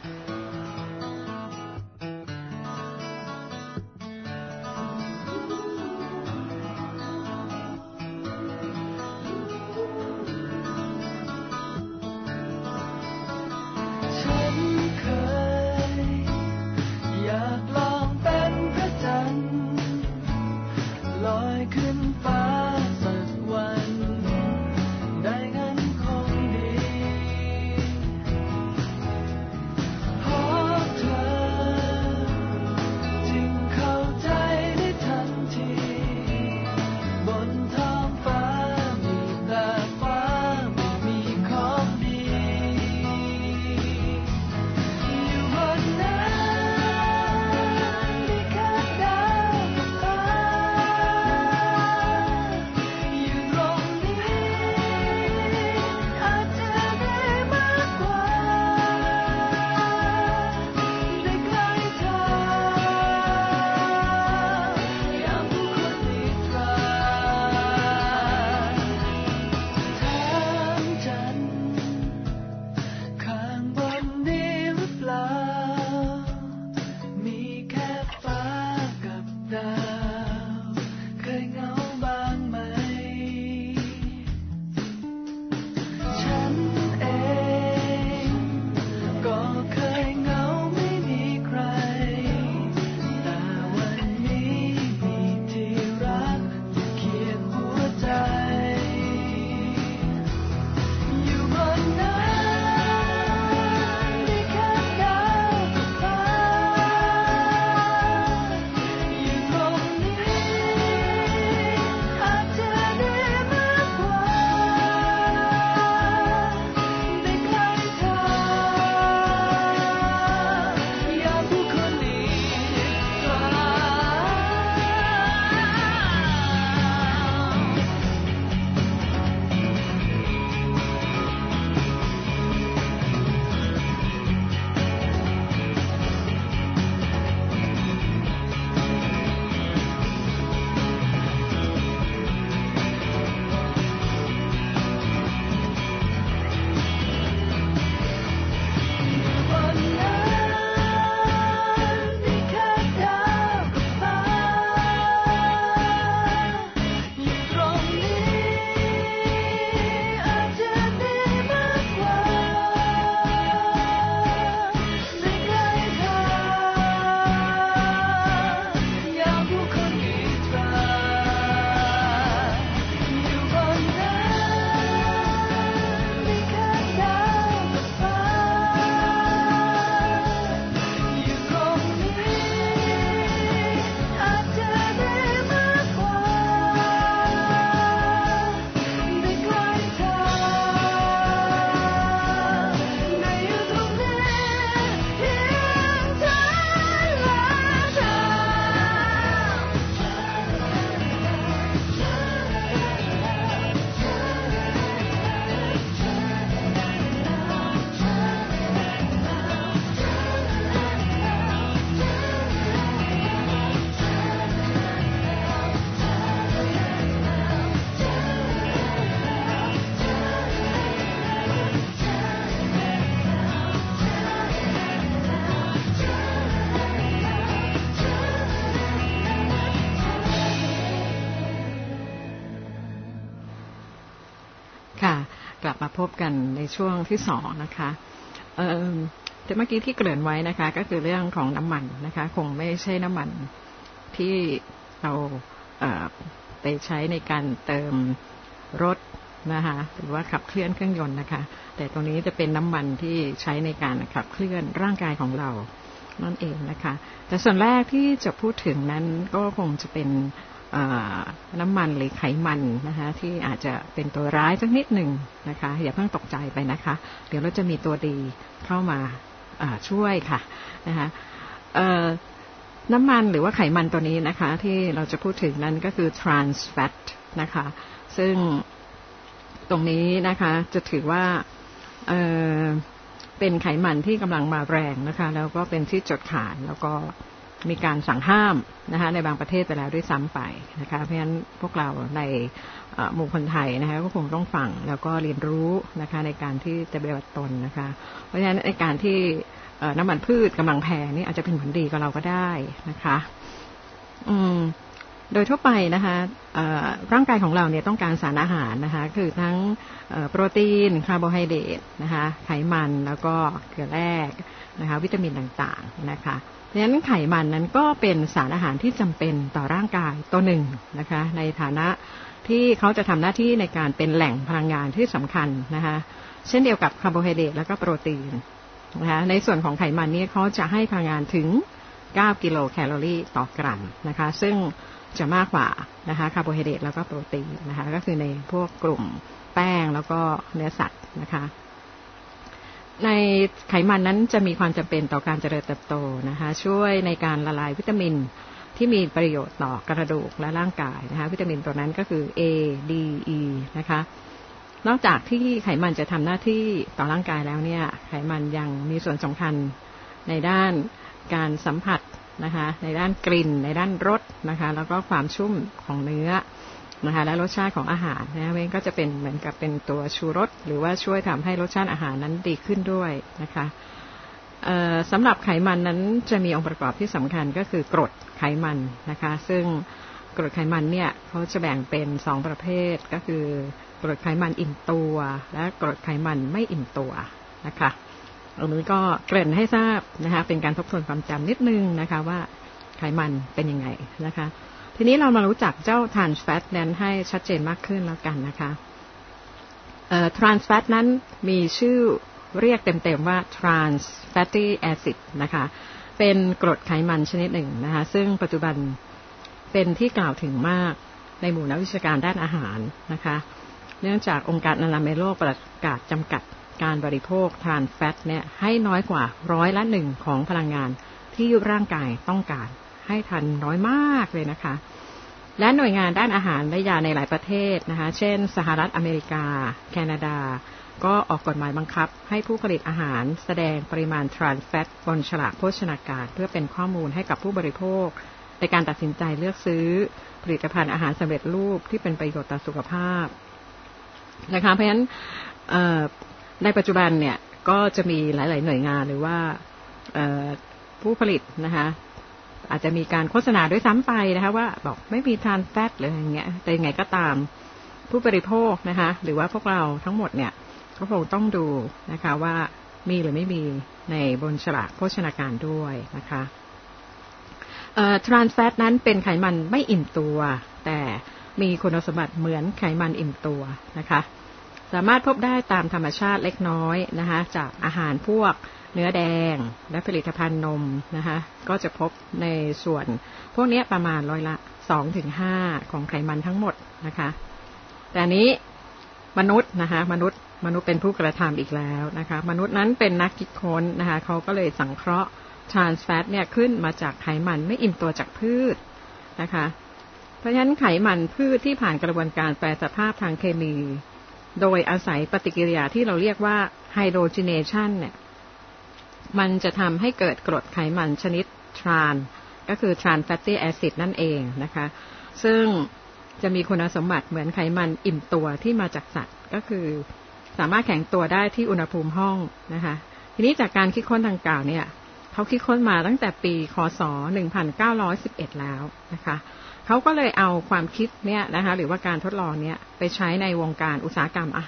เกลับมาพบกันในช่วงที่สองนะคะเอ่อแต่เมื่อกี้ที่เกริ่นไว้นะคะก็คือเรื่องของน้ำมันนะคะคงไม่ใช่น้ำมันที่เราเอ่อไปใช้ในการเติมรถนะคะหรือว่าขับเคลื่อนเครื่องยนต์นะคะแต่ตรงนี้จะเป็นน้ำมันที่ใช้ในการขับเคลื่อนร่างกายของเรานั่นเองนะคะแต่ส่วนแรกที่จะพูดถึงนั้นก็คงจะเป็นน้ำมันหรือไขมันนะคะที่อาจจะเป็นตัวร้ายสักนิดหนึ่งนะคะอย่าเพิ่งตกใจไปนะคะเดี๋ยวเราจะมีตัวดีเข้ามาช่วยค่ะนะคะน้ำมันหรือว่าไขมันตัวนี้นะคะที่เราจะพูดถึงนั้นก็คือ trans fat นะคะซึ่งตรงนี้นะคะจะถือว่าเอ่อเป็นไขมันที่กำลังมาแรงนะคะแล้วก็เป็นที่จดขานแล้วก็มีการสั่งห้ามนะคะในบางประเทศไปแล้วด้วยซ้ำไปนะคะเพราะฉะนั้นพวกเราในหมู่คนไทยนะคะก็คงต้องฟังแล้วก็เรียนรู้นะคะในการที่จะปฏิบัติตนนะคะเพราะฉะนั้นในการที่น้ำมันพืชกำลังแพงนี่อาจจะเป็นผลดีกับเราก็ได้นะคะอืมโดยทั่วไปนะคะร่างกายของเราเนี่ยต้องการสารอาหารนะคะคือทั้งโปรตีนคาร์โบไฮเดรตนะคะไขมันแล้วก็เกลือแร่นะคะวิตามินต่างๆนะคะเพราะฉะนั้นไขมันนั้นก็เป็นสารอาหารที่จำเป็นต่อร่างกายตัวหนึ่งนะคะในฐานะที่เขาจะทำหน้าที่ในการเป็นแหล่งพลังงานที่สำคัญนะคะเช่นเดียวกับคาร์โบไฮเดรตแล้วก็โปรตีนนะคะในส่วนของไขมันนี่เขาจะให้พลังงานถึงเก้ากิโลแคลอรี่ต่อกรัมนะคะซึ่งจะมากกว่านะคะคาร์โบไฮเดรตแล้วก็โปรตีนนะคะก็คือในพวกกลุ่มแป้งแล้วก็เนื้อสัตว์นะคะในไขมันนั้นจะมีความจำเป็นต่อการเจริญเติบโตนะคะช่วยในการละลายวิตามินที่มีประโยชน์ต่อกระดูกและร่างกายนะคะวิตามินตัวนั้นก็คือ A D E นะคะนอกจากที่ไขมันจะทำหน้าที่ต่อร่างกายแล้วเนี่ยไขมันยังมีส่วนสำคัญในด้านการสัมผัสนะคะในด้านกลิ่นในด้านรสนะคะแล้วก็ความชุ่มของเนื้อนะคะและรสชาติของอาหารนะมันก็จะเป็นเหมือนกับเป็นตัวชูรสหรือว่าช่วยทำให้รสชาติอาหารนั้นดีขึ้นด้วยนะคะสำหรับไขมันนั้นจะมีองค์ประกอบที่สำคัญก็คือกรดไขมันนะคะซึ่งกรดไขมันเนี่ยเขาจะแบ่งเป็นสองประเภทก็คือกรดไขมันอิ่มตัวและกรดไขมันไม่อิ่มตัวนะคะอันนี้ก็เกริ่นให้ทราบนะคะเป็นการทบทวนความจำนิดนึงนะคะว่าไขมันเป็นยังไงนะคะทีนี้เรามารู้จักเจ้า trans fat นั้นให้ชัดเจนมากขึ้นแล้วกันนะคะเอ่อ trans fat นั้นมีชื่อเรียกเต็มๆว่า trans fatty acid นะคะเป็นกรดไขมันชนิดหนึ่งนะคะซึ่งปัจจุบันเป็นที่กล่าวถึงมากในหมู่นักวิชาการด้านอาหารนะคะเนื่องจากองค์การอนามัยโลกประกาศจำกัดการบริโภคทรานส์แฟตเนี่ยให้น้อยกว่าร้อยละหนึ่งของพลังงานที่ร่างกายต้องการให้ทันน้อยมากเลยนะคะและหน่วยงานด้านอาหารและยาในหลายประเทศนะคะเช่นสหรัฐอเมริกาแคนาดาก็ออกกฎหมายบังคับให้ผู้ผลิตอาหารแสดงปริมาณทรานส์แฟตบนฉลากโภชนาการเพื่อเป็นข้อมูลให้กับผู้บริโภคในการตัดสินใจเลือกซื้อผลิตภัณฑ์อาหารสำเร็จรูปที่เป็นประโยชน์ต่อสุขภาพนะคะเพราะฉะนั้นในปัจจุบันเนี่ยก็จะมีหลายๆหน่วยงานหรือว่าผู้ผลิตนะคะอาจจะมีการโฆษณาด้วยซ้ำไปนะคะว่าบอกไม่มีทรานส์แฟตหรืออย่างเงี้ยแต่ยังไงก็ตามผู้บริโภคนะคะหรือว่าพวกเราทั้งหมดเนี่ยก็คงต้องดูนะคะว่ามีหรือไม่มีในบนฉลากโภชนาการด้วยนะคะทรานส์แฟตนั้นเป็นไขมันไม่อิ่มตัวแต่มีคุณสมบัติเหมือนไขมันอิ่มตัวนะคะสามารถพบได้ตามธรรมชาติเล็กน้อยนะคะจากอาหารพวกเนื้อแดงและผลิตภัณฑ์นมนะคะก็จะพบในส่วนพวกนี้ประมาณร้อยละ สองถึงห้า ของไขมันทั้งหมดนะคะแต่นี้มนุษย์นะคะมนุษย์มนุษย์เป็นผู้กระทำอีกแล้วนะคะมนุษย์นั้นเป็นนักคิดค้นนะคะเขาก็เลยสังเคราะห์ทรานส์แฟตเนี่ยขึ้นมาจากไขมันไม่อิ่มตัวจากพืชนะคะเพราะฉะนั้นไขมันพืชที่ผ่านกระบวนการแปรสภาพทางเคมีโดยอาศัยปฏิกิริยาที่เราเรียกว่าไฮโดรเจเนชันเนี่ยมันจะทำให้เกิดกรดไขมันชนิดทรานก็คือทรานแฟตตี้แอซิดนั่นเองนะคะซึ่งจะมีคุณสมบัติเหมือนไขมันอิ่มตัวที่มาจากสัตว์ก็คือสามารถแข็งตัวได้ที่อุณหภูมิห้องนะคะทีนี้จากการคิดค้นดังกล่าวเนี่ยเขาคิดค้นมาตั้งแต่ปีค.ศ. หนึ่งพันเก้าร้อยสิบเอ็ดแล้วนะคะเขาก็เลยเอาความคิดเนี่ยนะคะหรือว่าการทดลองเนี่ยไปใช้ในวงการอุตสาหกรรมอาหาร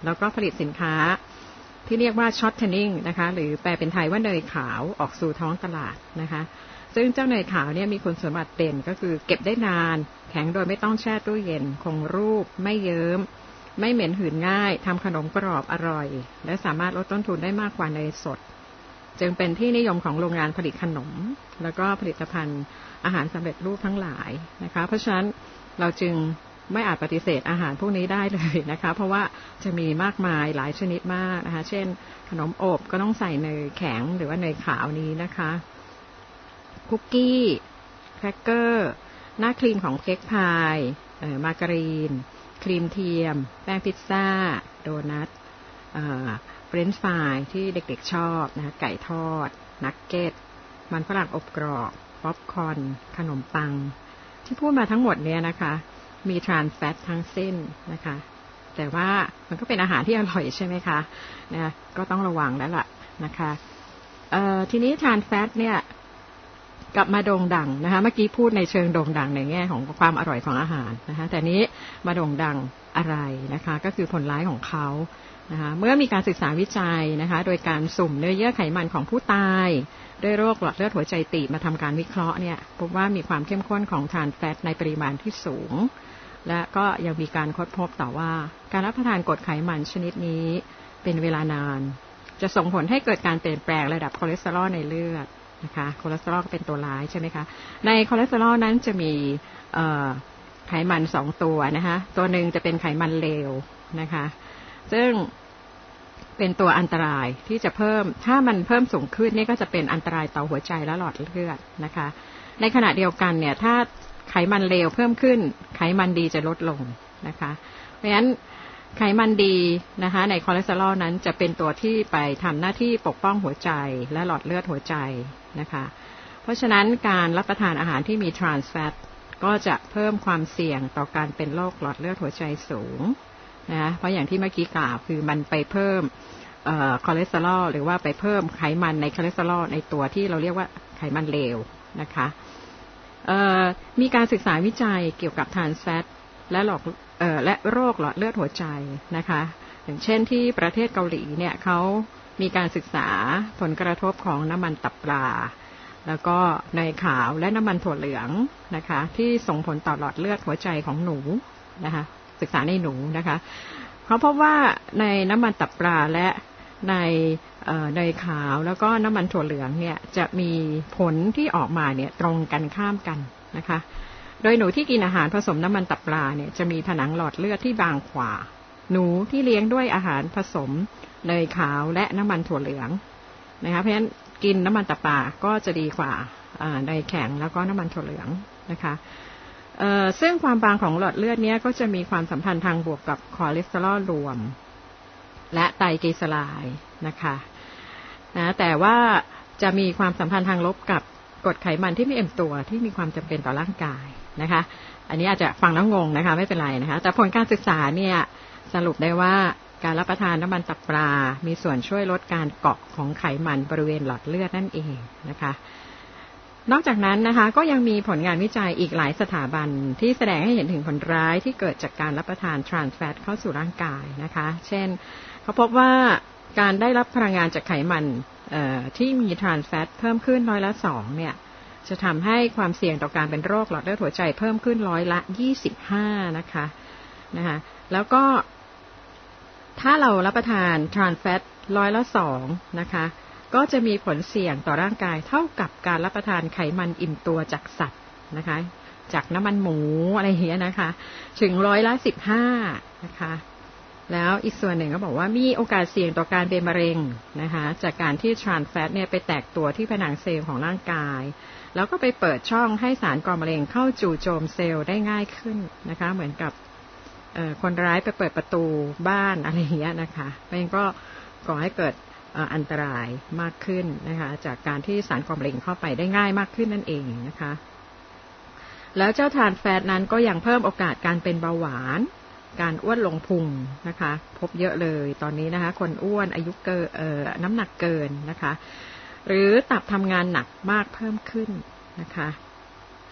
แล้วก็ผลิตสินค้าที่เรียกว่าช็อตเทนนิ่งนะคะหรือแปลเป็นไทยว่าเนยขาวออกสู่ท้องตลาดนะคะซึ่งเจ้าเนยขาวเนี่ยมีคุณสมบัติเด่นก็คือเก็บได้นานแข็งโดยไม่ต้องแช่ตู้เย็นคงรูปไม่เยิ้มไม่เหม็นหืนง่ายทำขนมกรอบอร่อยและสามารถลดต้นทุนได้มากกว่าเนยสดจึงเป็นที่นิยมของโรงงานผลิตขนมแล้วก็ผลิตภัณฑ์อาหารสำเร็จรูปทั้งหลายนะคะเพราะฉะนั้นเราจึงไม่อาจปฏิเสธอาหารพวกนี้ได้เลยนะคะเพราะว่าจะมีมากมายหลายชนิดมากนะคะเช่นขนมอบก็ต้องใส่เนยแข็งหรือว่าเนยขาวนี้นะคะคุกกี้แครกเกอร์หน้าครีมของเค้กพายเอ่อมาการีนครีมเทียมแป้งพิซซ่าโดนัทเอ่อเฟรนช์ฟรายที่เด็กๆชอบนะคะไก่ทอดนักเก็ตมันฝรั่งอบกรอบป๊อปคอร์นขนมปังที่พูดมาทั้งหมดเนี้ยนะคะมีทรานส์แฟตทั้งสิ้นนะคะแต่ว่ามันก็เป็นอาหารที่อร่อยใช่ไหมคะนะก็ต้องระวังแล้วล่ะนะคะเอ่อทีนี้ทรานส์แฟตเนี่ยกลับมาโด่งดังนะคะเมื่อกี้พูดในเชิงโด่งดังในแง่ของความอร่อยของอาหารนะคะแต่นี้มาโด่งดังอะไรนะคะก็คือผลร้ายของเขานะคะเมื่อมีการศึกษาวิจัยนะคะโดยการสุ่มเนื้อเยื่อไขมันของผู้ตายด้วยโรคหลอดเลือดหัวใจตีบมาทำการวิเคราะห์เนี่ยพบว่ามีความเข้มข้นของทรานส์แฟตในปริมาณที่สูงและก็ยังมีการค้นพบต่อว่าการรับประทานกรดไขมันชนิดนี้เป็นเวลานานจะส่งผลให้เกิดการเปลี่ยนแปลงระดับคอเลสเตอรอลในเลือดนะคะคอเลสเตอรอลก็เป็นตัวร้ายใช่ไหมคะในคอเลสเตอรอลนั้นจะมีไขมันสองตัวนะคะตัวหนึ่งจะเป็นไขมันเลวนะคะซึ่งเป็นตัวอันตรายที่จะเพิ่มถ้ามันเพิ่มสูงขึ้นนี่ก็จะเป็นอันตรายต่อหัวใจและหลอดเลือดนะคะในขณะเดียวกันเนี่ยถ้าไขมันเลวเพิ่มขึ้นไขมันดีจะลดลงนะคะเพราะฉะนั้นไขมันดีนะคะในคอเลสเตอรอลนั้นจะเป็นตัวที่ไปทำหน้าที่ปกป้องหัวใจและหลอดเลือดหัวใจนะคะเพราะฉะนั้นการรับประทานอาหารที่มีทรานส์แฟตก็จะเพิ่มความเสี่ยงต่อการเป็นโรคหลอดเลือดหัวใจสูงนะเพราะอย่างที่เมื่อกี้กล่าวคือมันไปเพิ่มเอ่อคอเลสเตอรอลหรือว่าไปเพิ่มไขมันในคอเลสเตอรอลในตัวที่เราเรียกว่าไขมันเลวนะคะเอ่อมีการศึกษาวิจัยเกี่ยวกับทรานส์แฟตและหลอดเอ่อและโรคหลอดเลือดหัวใจนะคะอย่างเช่นที่ประเทศเกาหลีเนี่ยเขามีการศึกษาผลกระทบของน้ำมันตับปลาแล้วก็เนยขาวและน้ำมันถั่วเหลืองนะคะที่ส่งผลต่อหลอดเลือดหัวใจของหนูนะคะศึกษาในหนูนะคะเขาพบว่าในน้ำมันตับปลาและในเนยขาวแล้วก็น้ำมันถั่วเหลืองเนี่ยจะมีผลที่ออกมาเนี่ยตรงกันข้ามกันนะคะโดยหนูที่กินอาหารผสมน้ำมันตับปลาเนี่ยจะมีผนังหลอดเลือดที่บางกว่าหนูที่เลี้ยงด้วยอาหารผสมเนยขาวและน้ำมันถั่วเหลืองนะคะเพราะฉะนั้นกินน้ำมันตับปลาก็จะดีกว่าเนยแข็งแล้วก็น้ำมันถั่วเหลืองนะคะซึ่งความบางของหลอดเลือดนี้ก็จะมีความสัมพันธ์ทางบวกกับคอเลสเตอรอลรวมและไตรกลีเซอไรด์นะคะนะแต่ว่าจะมีความสัมพันธ์ทางลบกับกรดไขมันที่ไม่เอ็มตัวที่มีความจำเป็นต่อร่างกายนะคะอันนี้อาจจะฟังแล้วงงนะคะไม่เป็นไรนะคะแต่ผลการศึกษาเนี่ยสรุปได้ว่าการรับประทานน้ำมันตับปลามีส่วนช่วยลดการเกาะของไขมันบริเวณหลอดเลือดนั่นเองนะคะนอกจากนั้นนะคะก็ยังมีผลงานวิจัยอีกหลายสถาบันที่แสดงให้เห็นถึงผลร้ายที่เกิดจากการรับประทานทรานส์แฟตเข้าสู่ร่างกายนะคะเช่นเขาพบว่าการได้รับพลังงานจากไขมันที่มีทรานส์แฟตเพิ่มขึ้นร้อยละสองเนี่ยจะทำให้ความเสี่ยงต่อการเป็นโรคหลอดเลือดหัวใจเพิ่มขึ้นร้อยละยี่สิบห้านะคะนะคะแล้วก็ถ้าเรารับประทานทรานส์แฟตร้อยละสองนะคะก็จะมีผลเสี่ยงต่อร่างกายเท่ากับการรับประทานไขมันอิ่มตัวจากสัตว์นะคะจากน้ำมันหมูอะไรอย่างเงี้ยนะคะถึงร้อยละสิบห้านะคะแล้วอีกส่วนหนึ่งก็บอกว่ามีโอกาสเสี่ยงต่อการเป็นมะเร็งนะคะจากการที่ทรานส์แฟตเนี่ยไปแตกตัวที่ผนังเซลล์ของร่างกายแล้วก็ไปเปิดช่องให้สารก่อมะเร็งเข้าจู่โจมเซลล์ได้ง่ายขึ้นนะคะเหมือนกับคนร้ายไปเปิดประตูบ้านอะไรอย่างเงี้ยนะคะมันก็ก่อให้เกิดอันตรายมากขึ้นนะคะจากการที่สารก่อมะเร็งเข้าไปได้ง่ายมากขึ้นนั่นเองนะคะแล้วเจ้าทรานส์แฟตนั้นก็ยังเพิ่มโอกาสการเป็นเบาหวานการอ้วนลงพุงนะคะพบเยอะเลยตอนนี้นะคะคนอ้วนอายุเกินเอ่อน้ำหนักเกินนะคะหรือตับทำงานหนักมากเพิ่มขึ้นนะคะท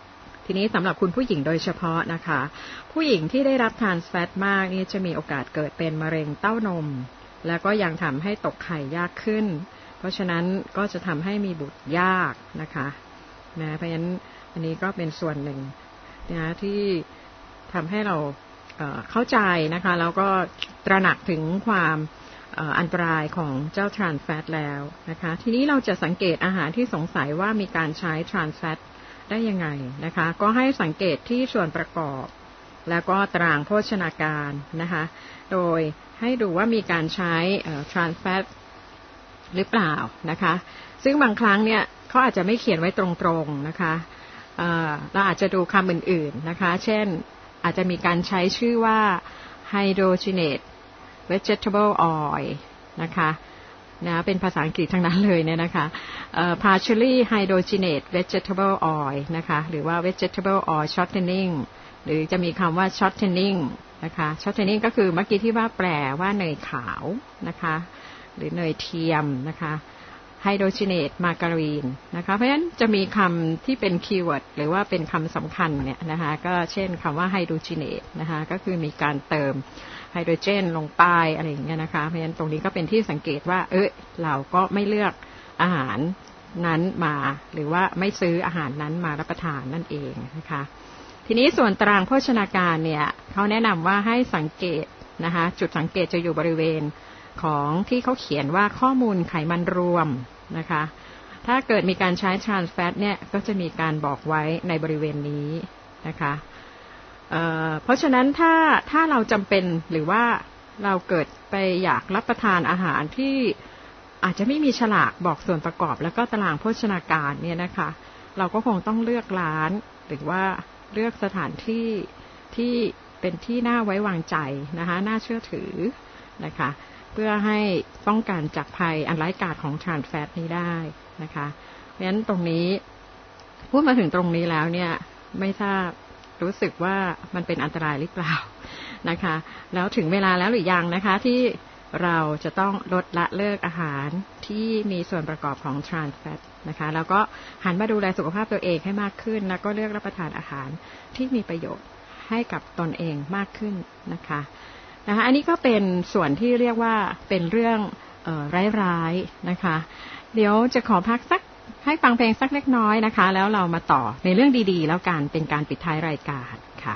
ทีนี้สำหรับคุณผู้หญิงโดยเฉพาะนะคะผู้หญิงที่ได้รับทรานส์แฟตมากนี่จะมีโอกาสเกิดเป็นมะเร็งเต้านมแล้วก็ยังทำให้ตกไข่ยากขึ้นเพราะฉะนั้นก็จะทำให้มีบุตรยากนะคะนะเพราะฉะนั้นอันนี้ก็เป็นส่วนหนึ่งนะที่ทำให้เราเอ่อเข้าใจนะคะแล้วก็ตระหนักถึงความอันตรายของเจ้าทรานส์แฟตแล้วนะคะทีนี้เราจะสังเกตอาหารที่สงสัยว่ามีการใช้ทรานส์แฟตได้ยังไงนะคะก็ให้สังเกตที่ส่วนประกอบแล้วก็ตารางโภชนาการนะคะโดยให้ดูว่ามีการใช้ทรานส์แฟตหรือเปล่านะคะซึ่งบางครั้งเนี่ยเขาอาจจะไม่เขียนไว้ตรงๆนะคะเอ่อเราอาจจะดูคำอื่นๆนะคะเช่นอาจจะมีการใช้ชื่อว่า hydrogenated vegetable oil นะคะนะเป็นภาษาอังกฤษทั้งนั้นเลยเนี่ยนะคะเอ่อ partially hydrogenated vegetable oil นะคะหรือว่า vegetable oil shortening หรือจะมีคำว่า shortening นะคะ shortening ก็คือเมื่อกี้ที่ว่าแปลว่าเนยขาวนะคะหรือเนยเทียมนะคะไฮโดรเจเนตมาการีนนะคะเพราะฉะนั้นจะมีคำที่เป็นคีย์เวิร์ดหรือว่าเป็นคำสำคัญเนี่ยนะคะก็เช่นคำว่าไฮโดรเจเนตนะคะก็คือมีการเติมไฮโดรเจนลงไปอะไรอย่างเงี้ยนะคะเพราะฉะนั้นตรงนี้ก็เป็นที่สังเกตว่าเออเราก็ไม่เลือกอาหารนั้นมาหรือว่าไม่ซื้ออาหารนั้นมารับประทานนั่นเองนะคะทีนี้ส่วนตารางโภชนาการเนี่ยเขาแนะนำว่าให้สังเกตนะคะจุดสังเกตจะอยู่บริเวณของที่เขาเขียนว่าข้อมูลไขมันรวมนะคะถ้าเกิดมีการใช้ทรานส์แฟตเนี่ยก็จะมีการบอกไว้ในบริเวณนี้นะคะเอ่อเพราะฉะนั้นถ้าถ้าเราจำเป็นหรือว่าเราเกิดไปอยากรับประทานอาหารที่อาจจะไม่มีฉลากบอกส่วนประกอบแล้วก็ตารางโภชนาการเนี่ยนะคะเราก็คงต้องเลือกร้านหรือว่าเลือกสถานที่ที่เป็นที่น่าไว้วางใจนะคะน่าเชื่อถือนะคะเพื่อให้ป้องกันจากภัยอันร้ายกาจของทรานส์แฟตนี้ได้นะคะเพราะฉะนั้นตรงนี้พูดมาถึงตรงนี้แล้วเนี่ยไม่ทราบรู้สึกว่ามันเป็นอันตรายหรือเปล่านะคะแล้วถึงเวลาแล้วหรือยังนะคะที่เราจะต้องลดละเลิกอาหารที่มีส่วนประกอบของทรานส์แฟตนะคะแล้วก็หันมาดูแลสุขภาพตัวเองให้มากขึ้นแล้วก็เลือกรับประทานอาหารที่มีประโยชน์ให้กับตนเองมากขึ้นนะคะนะคะอันนี้ก็เป็นส่วนที่เรียกว่าเป็นเรื่องเอ่อร้ายๆนะคะเดี๋ยวจะขอพักสักให้ฟังเพลงสักเล็กน้อยนะคะแล้วเรามาต่อในเรื่องดีๆแล้วกันเป็นการปิดท้ายรายการค่ะ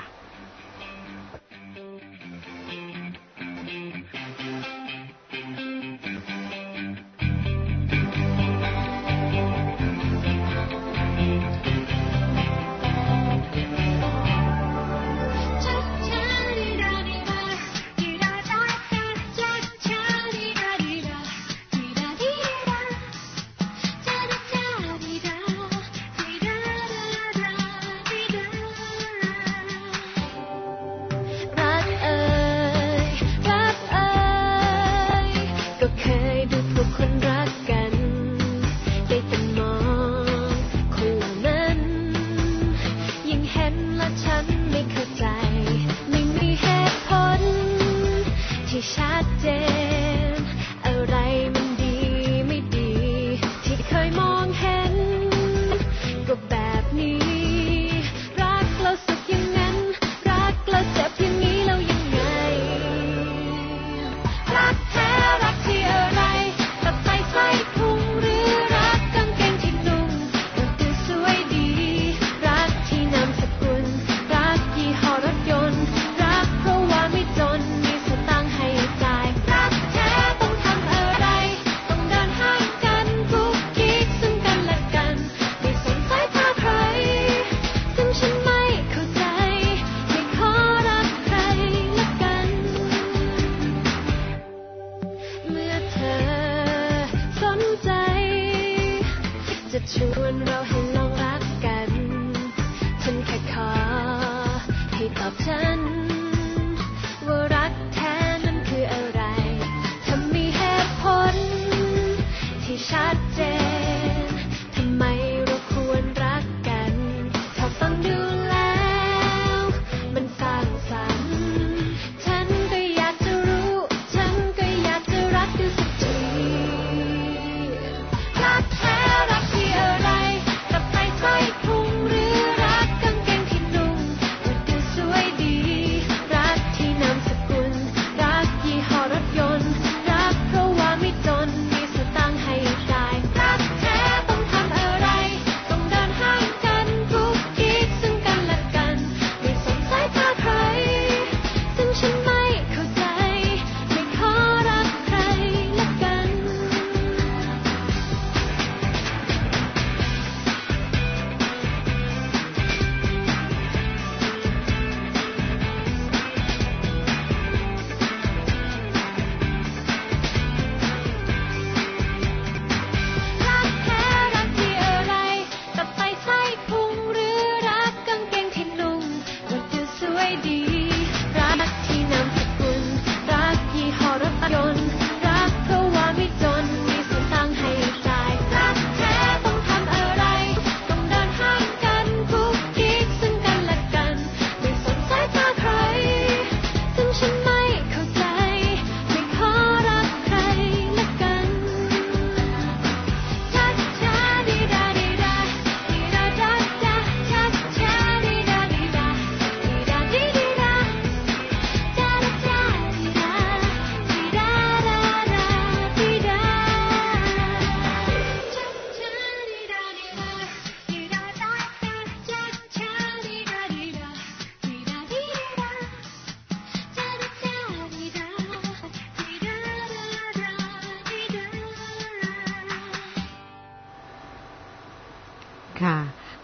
รักที่อะไรกับใครใส่พุงหรือรักกางเกง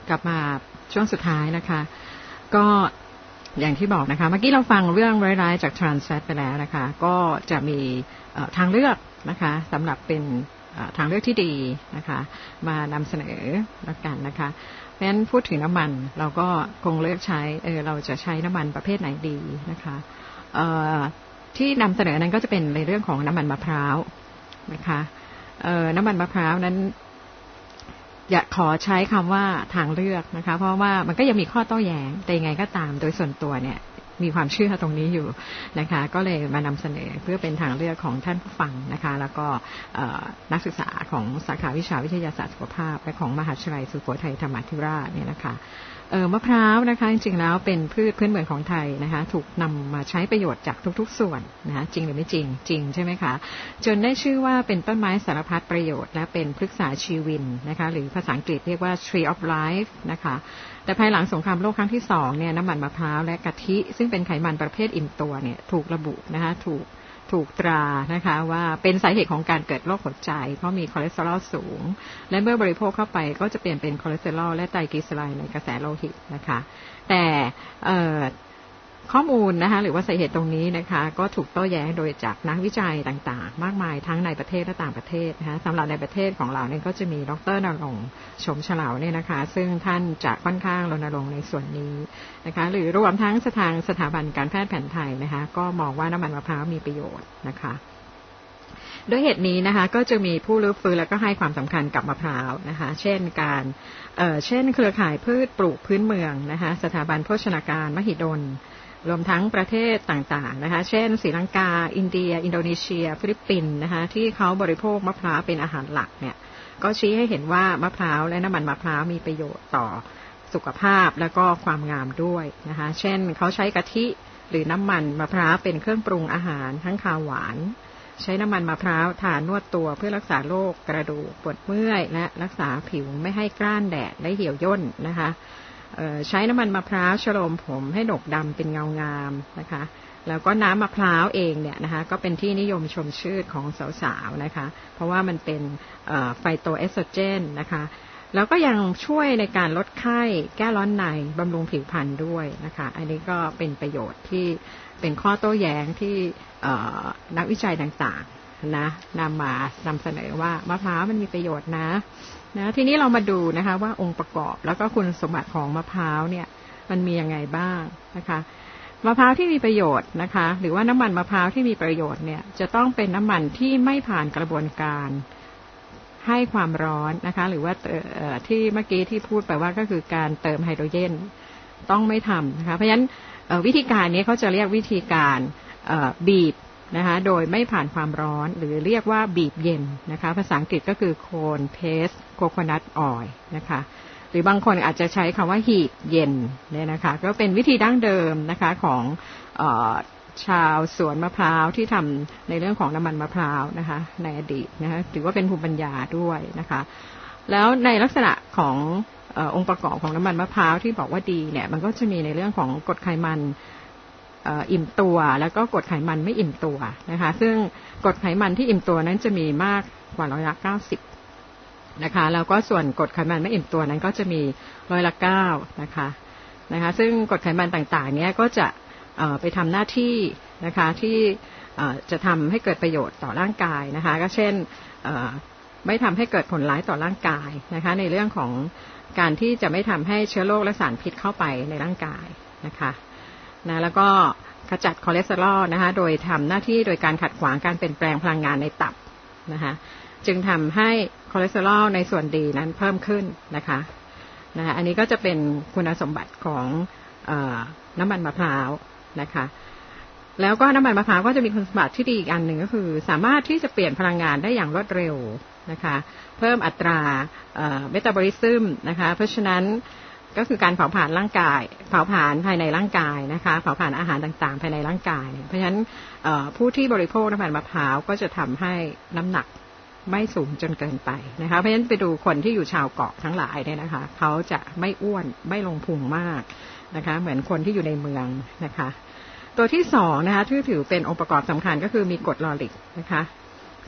กลับมาช่วงสุดท้ายนะคะก็อย่างที่บอกนะคะเมื่อกี้เราฟังเรื่องร้ายๆจาก Trans Fat ไปแล้วนะคะก็จะมีทางเลือกนะคะสำหรับเป็นทางเลือกที่ดีนะคะมานำเสนอแล้วกันนะคะเพราะฉะนั้นพูดถึงน้ำมันเราก็คงเลือกใช้เออเราจะใช้น้ำมันประเภทไหนดีนะคะที่นำเสนอนั้นก็จะเป็นในเรื่องของน้ำมันมะพร้าวนะคะน้ำมันมะพร้าวนั้นอยากขอใช้คำว่าทางเลือกนะคะเพราะว่ามันก็ยังมีข้อโต้แย้งแต่ยังไงก็ตามโดยส่วนตัวเนี่ยมีความเชื่อตรงนี้อยู่นะคะก็เลยมานำเสนอเพื่อเป็นทางเลือกของท่านผู้ฟังนะคะแล้วก็นักศึกษาของสาขาวิชาวิทยาศาสตร์สุขภาพและของมหาวิทยาลัยสุโขทัยธรรมาธิราชเนี่ยนะคะเออมะพร้าวนะคะจริงๆแล้วเป็นพืชพื้นเมืองของไทยนะคะถูกนำมาใช้ประโยชน์จากทุกๆส่วนนะคะจริงหรือไม่จริงจริงใช่ไหมคะจนได้ชื่อว่าเป็นต้นไม้สารพัดประโยชน์และเป็นพฤกษาชีวินนะคะหรือภาษาอังกฤษเรียกว่า tree of life นะคะแต่ภายหลังสงครามโลกครั้งที่สองเนี่ยน้ำมันมะพร้าวและกะทิซึ่งเป็นไขมันประเภทอิ่มตัวเนี่ยถูกระบุนะคะถูกถูกตรานะคะว่าเป็นสาเหตุของการเกิดโรคหัวใจเพราะมีคอเลสเตอรอลสูงและเมื่อบริโภคเข้าไปก็จะเปลี่ยนเป็นคอเลสเตอรอลและไตรกลีเซอไรด์ในกระแสโลหิตนะคะแต่ข้อมูลนะคะหรือว่าสาเหตุตรงนี้นะคะก็ถูกโต้แย้งโดยจากนักวิจัยต่างๆมากมายทั้งในประเทศและต่างประเทศนะคะสำหรับในประเทศของเราเนี่ยก็จะมีดร.ณรงค์ชมเฉลาวเนี่ยนะคะซึ่งท่านจะค่อนข้างรณรงค์ในส่วนนี้นะคะหรือรวมทั้งสถานสถาบันการแพทย์แผนไทยนะคะก็มองว่าน้ำมันมะพร้าวมีประโยชน์นะคะด้วยเหตุนี้นะคะก็จะมีผู้รื้อฟื้นและก็ให้ความสำคัญกับมะพร้าวนะคะเช่นการเอ่อเช่นเครือข่ายพืชปลูกพื้นเมืองนะคะสถาบันโภชนาการมหิดลรวมทั้งประเทศต่างๆนะคะเช่นศรีลังกาอินเดียอินโดนีเซียฟิลิปปินส์นะคะที่เขาบริโภคมะพร้าวเป็นอาหารหลักเนี่ยก็ชี้ให้เห็นว่ามะพร้าวและน้ำมันมะพร้าวมีประโยชน์ต่อสุขภาพและก็ความงามด้วยนะคะเช่นเขาใช้กะทิหรือน้ำมันมะพร้าวเป็นเครื่องปรุงอาหารทั้งคาวหวานใช้น้ำมันมะพร้าวทานวดตัวเพื่อรักษาโรคกระดูกปวดเมื่อยและรักษาผิวไม่ให้กร้านแดดและเหี่ยวย่นนะคะใช้น้ำมันมะพร้าวโฉลมผมให้ดกดำเป็นเงางามนะคะแล้วก็น้ำมะพร้าวเองเนี่ยนะคะก็เป็นที่นิยมชมชื่นของสาวๆนะคะเพราะว่ามันเป็นไฟโตเอสโตรเจนนะคะแล้วก็ยังช่วยในการลดไข้แก้ร้อนในบำรุงผิวพรรณด้วยนะคะอันนี้ก็เป็นประโยชน์ที่เป็นข้อโต้แย้งที่นักวิจัยต่างๆนะนำมานำเสนอว่ามะพร้าวมันมีประโยชน์นะนะทีนี้เรามาดูนะคะว่าองค์ประกอบแล้วก็คุณสมบัติของมะพร้าวเนี่ยมันมียังไงบ้างนะคะมะพร้าวที่มีประโยชน์นะคะหรือว่าน้ำมันมะพร้าวที่มีประโยชน์เนี่ยจะต้องเป็นน้ำมันที่ไม่ผ่านกระบวนการให้ความร้อนนะคะหรือว่าที่เมื่อกี้ที่พูดไปว่าก็คือการเติมไฮโดรเจนต้องไม่ทำนะคะเพราะฉะนั้นวิธีการนี้เขาจะเรียกวิธีการบีบนะคะโดยไม่ผ่านความร้อนหรือเรียกว่าบีบเย็นนะคะภาษาอังกฤษก็คือ cold press coconut oil นะคะหรือบางคนอาจจะใช้คำว่าหีบเย็นเนี่ยนะคะก็เป็นวิธีดั้งเดิมนะคะของเอ่อชาวสวนมะพร้าวที่ทำในเรื่องของน้ำมันมะพร้าวนะคะในอดีตนะคะถือว่าเป็นภูมิปัญญาด้วยนะคะแล้วในลักษณะของเอ่อองค์ประกอบของน้ำมันมะพร้าวที่บอกว่าดีเนี่ยมันก็จะมีในเรื่องของกรดไขมันอิ่มตัวแล้วก็กรดไขมันไม่อิ่มตัวนะคะซึ่งกรดไขมันที่อิ่มตัวนั้นจะมีมากกว่าร้อยละเก้าสิบนะคะแล้วก็ส่วนกรดไขมันไม่อิ่มตัวนั้นก็จะมีร้อยละเก้านะคะนะคะซึ่งกรดไขมันต่างๆเนี้ยก็จะไปทำหน้าที่นะคะที่จะทำให้เกิดประโยชน์ต่อร่างกายนะคะก็เช่นไม่ทำให้เกิดผลร้ายต่อร่างกายนะคะในเรื่องของการที่จะไม่ทำให้เชื้อโรคและสารพิษเข้าไปในร่างกายนะคะนะแล้วก็ขจัดคอเลสเตอรอลนะคะโดยทำหน้าที่โดยการขัดขวางการเปลี่ยนแปลงพลังงานในตับนะคะจึงทำให้คอเลสเตอรอลในส่วนดีนั้นเพิ่มขึ้นนะคะนะคะอันนี้ก็จะเป็นคุณสมบัติของเอ่อน้ำมันมะพร้าวนะคะแล้วก็น้ำมันมะพร้าวก็จะมีคุณสมบัติที่ดีอีกอันหนึ่งก็คือสามารถที่จะเปลี่ยนพลังงานได้อย่างรวดเร็วนะคะเพิ่มอัตราเอ่อเมตาบอลิซึมนะคะเพราะฉะนั้นก็คือการเผาผลาญร่างกายเผาผลาญภายในร่างกายนะคะเผาผลาญอาหารต่างๆภายในร่างกายเพราะฉะนั้นผู้ที่บริโภคน้ำมันมะพร้าวก็จะทำให้น้ำหนักไม่สูงจนเกินไปนะคะเพราะฉะนั้นไปดูคนที่อยู่ชาวเกาะทั้งหลายเนี่ยนะคะเขาจะไม่อ้วนไม่ลงพุงมากนะคะเหมือนคนที่อยู่ในเมืองนะคะตัวที่สองนะคะที่ถือเป็นองค์ประกอบสำคัญก็คือมีกรดลอริกนะคะ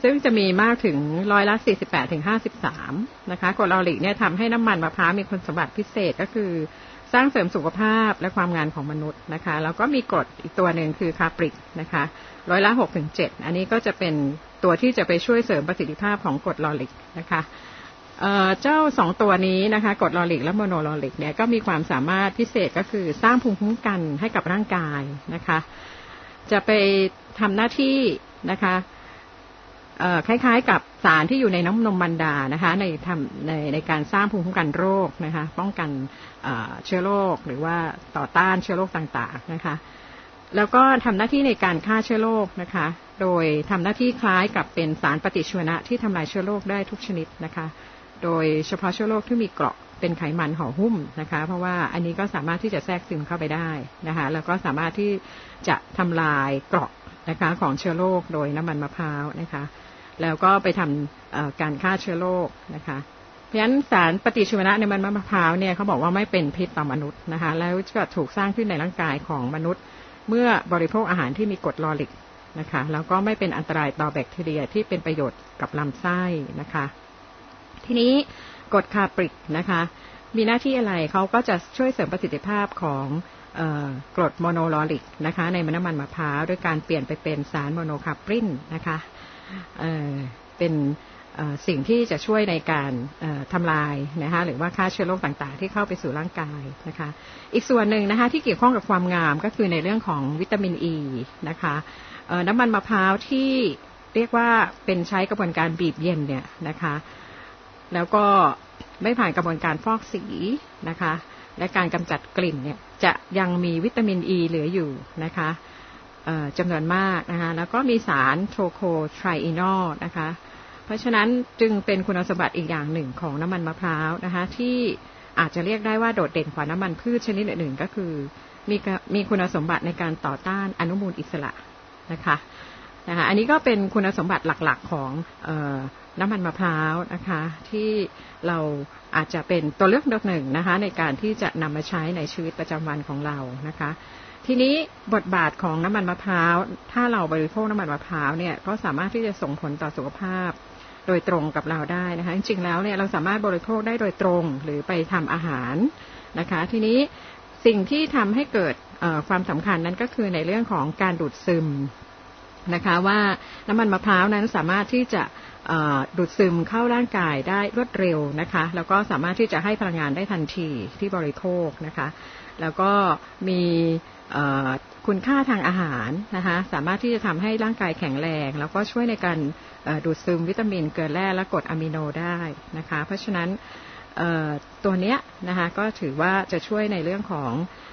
ซึ่งจะมีมากถึงร้อยละ สี่สิบแปดถึงห้าสิบสาม นะคะกรดลอริกเนี่ยทำให้น้ำมันมะพร้าวมีคุณสมบัติพิเศษก็คือสร้างเสริมสุขภาพและความงามของมนุษย์นะคะแล้วก็มีกรดอีกตัวหนึ่งคือคาปริกนะคะร้อยละ หกถึงเจ็ด อันนี้ก็จะเป็นตัวที่จะไปช่วยเสริมประสิทธิภาพของกรดลอริกนะคะเอ่อเจ้าสองตัวนี้นะคะกรดลอริกและโมโนลอริกเนี่ยก็มีความสามารถพิเศษก็คือสร้างภูมิคุ้มกันให้กับร่างกายนะคะจะไปทำหน้าที่นะคะคล้ายๆกับสารที่อยู่ในน้ำนมมารดานะคะในทำในในการสร้างภูมิคุ้มกันโรคนะคะป้องกันเชื้อโรคหรือว่าต่อต้านเชื้อโรคต่างๆนะคะแล้วก็ทำหน้าที่ในการฆ่าเชื้อโรคนะคะโดยทำหน้าที่คล้ายกับเป็นสารปฏิชีวนะที่ทำลายเชื้อโรคได้ทุกชนิดนะคะโดยเฉพาะเชื้อโรคที่มีเกราะเป็นไขมันห่อหุ้มนะคะเพราะว่าอันนี้ก็สามารถที่จะแทรกซึมเข้าไปได้นะคะแล้วก็สามารถที่จะทำลายเกราะนะคะของเชื้อโรคโดยน้ำมันมะพร้าวนะคะแล้วก็ไปทำการฆ่าเชื้อโรคนะคะเพราะฉะนั้นสารปฏิชีวนะในมันมะพร้าวเนี่ยเขาบอกว่าไม่เป็นพิษต่อมนุษย์นะคะแล้วก็ถูกสร้างขึ้นในร่างกายของมนุษย์เมื่อบริโภคอาหารที่มีกรดลอริกนะคะแล้วก็ไม่เป็นอันตรายต่อแบคทีเรียที่เป็นประโยชน์กับลำไส้นะคะทีนี้กรดคาปริกนะคะมีหน้าที่อะไรเขาก็จะช่วยเสริมประสิทธิภาพของกรดโมโนลอริกนะคะในน้ำมันมะพร้าวด้วยการเปลี่ยนไปเป็นสารโมโนคาปรินนะคะเอ่อเป็นสิ่งที่จะช่วยในการทำลายนะคะหรือว่าฆ่าเชื้อโรคต่างๆที่เข้าไปสู่ร่างกายนะคะอีกส่วนหนึ่งนะคะที่เกี่ยวข้องกับความงามก็คือในเรื่องของวิตามินอีนะคะน้ำมันมะพร้าวที่เรียกว่าเป็นใช้กระบวนการบีบเย็นเนี่ยนะคะแล้วก็ไม่ผ่านกระบวนการฟอกสีนะคะและการกำจัดกลิ่นเนี่ยจะยังมีวิตามินอีเหลืออยู่นะคะจำนวนมากนะคะแล้วก็มีสารโทโคไทรอีนอลนะคะเพราะฉะนั้นจึงเป็นคุณสมบัติอีกอย่างหนึ่งของน้ำมันมะพร้าวนะคะที่อาจจะเรียกได้ว่าโดดเด่นกว่าน้ำมันพืชชนิดอื่นๆก็คือมีมีคุณสมบัติในการต่อต้านอนุมูลอิสระนะคะนะคะอันนี้ก็เป็นคุณสมบัติหลักๆของเอ่อน้ำมันมะพร้าวนะคะที่เราอาจจะเป็นตัวเลือกหนึ่งนะคะในการที่จะนำมาใช้ในชีวิตประจำวันของเรานะคะทีนี้บทบาทของน้ำมันมะพร้าวถ้าเราบริโภคน้ำมันมะพร้าวเนี่ยก็สามารถที่จะส่งผลต่อสุขภาพโดยตรงกับเราได้นะคะจริงๆแล้วเนี่ยเราสามารถบริโภคได้โดยตรงหรือไปทำอาหารนะคะทีนี้สิ่งที่ทำให้เกิดความสำคัญนั้นก็คือในเรื่องของการดูดซึมนะคะว่าน้ำมันมะพร้าวนั้นสามารถที่จะดูดซึมเข้าร่างกายได้รวดเร็วนะคะแล้วก็สามารถที่จะให้พลังงานได้ทันทีที่บริโภคนะคะแล้วก็มีคุณค่าทางอาหารนะคะสามารถที่จะทำให้ร่างกายแข็งแรงแล้วก็ช่วยในการดูดซึมวิตามินเกลือแร่และกรดอะมิโนได้นะคะเพราะฉะนั้นตัวเนี้ยนะคะก็ถือว่าจะช่วยในเรื่องของ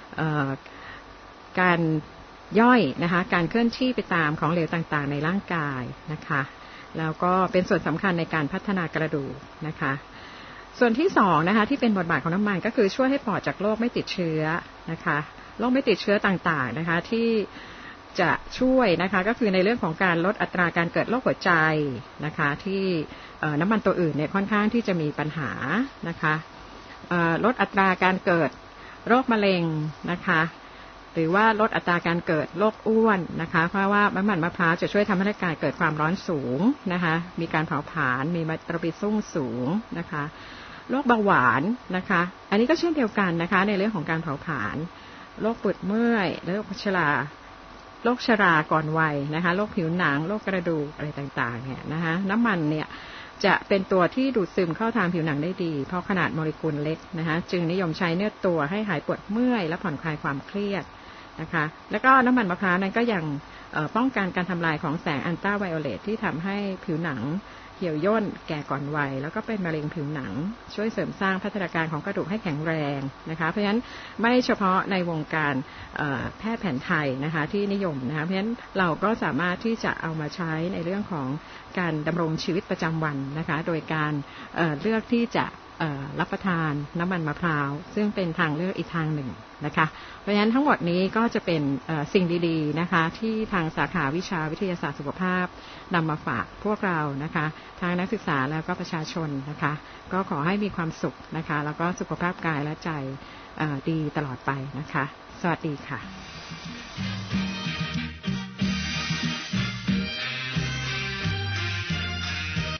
การย่อยนะคะการเคลื่อนที่ไปตามของเหลวต่างๆในร่างกายนะคะแล้วก็เป็นส่วนสำคัญในการพัฒนากระดูกนะคะส่วนที่สองนะคะที่เป็นบทบาทของน้ำมันก็คือช่วยให้ปลอดจากโรคไม่ติดเชื้อนะคะโรคไม่ติดเชื้อต่างๆนะคะที่จะช่วยนะคะก็คือในเรื่องของการลดอัตราการเกิดโรคหัวใจนะคะที่น้ำมันตัวอื่นเนี่ยค่อนข้างที่จะมีปัญหานะคะลดอัตราการเกิดโรคมะเร็งนะคะหรือว่าลดอัตราการเกิดโรคอ้วนนะคะเพราะว่าน้ำมันมะพร้าวจะช่วยทำให้ร่างกายเกิดความร้อนสูงนะคะมีการเผาผลาญมีเมตาบอลิซึมสูงนะคะโรคเบาหวานนะคะอันนี้ก็เช่นเดียวกันนะคะในเรื่องของการเผาผลาญโรคปวดเมื่อยโรคชราโรคชราก่อนวัยนะคะโรคผิวหนังโรคกระดูกอะไรต่างๆเนี่ยนะคะน้ำมันเนี่ยจะเป็นตัวที่ดูดซึมเข้าทางผิวหนังได้ดีเพราะขนาดโมเลกุลเล็กนะคะจึงนิยมใช้เนื้อตัวให้หายปวดเมื่อยและผ่อนคลายความเครียดนะคะแล้วก็น้ำมันมะพร้าวนั้นก็ยังป้องกันการทำลายของแสงอัลตราไวโอเลตที่ทำให้ผิวหนังเหี่ยวย่นแก่ก่อนวัยแล้วก็เป็นมะเร็งผิวหนังช่วยเสริมสร้างพัฒนาการของกระดูกให้แข็งแรงนะคะเพราะฉะนั้นไม่เฉพาะในวงการแพทย์แผนไทยนะคะที่นิยมนะคะเพราะฉะนั้นเราก็สามารถที่จะเอามาใช้ในเรื่องของการดำรงชีวิตประจำวันนะคะโดยการเอ่อเลือกที่จะรับประทานน้ำมันมะพร้าวซึ่งเป็นทางเลือกอีกทางหนึ่งนะคะเพราะฉะนั้นทั้งหมดนี้ก็จะเป็นสิ่งดีๆนะคะที่ทางสาขาวิชาวิทยาศาสตร์สุขภาพนำมาฝากพวกเรานะคะทางนักศึกษาแล้วก็ประชาชนนะคะก็ขอให้มีความสุขนะคะแล้วก็สุขภาพกายและใจดีตลอดไปนะคะสวัสดีค่ะ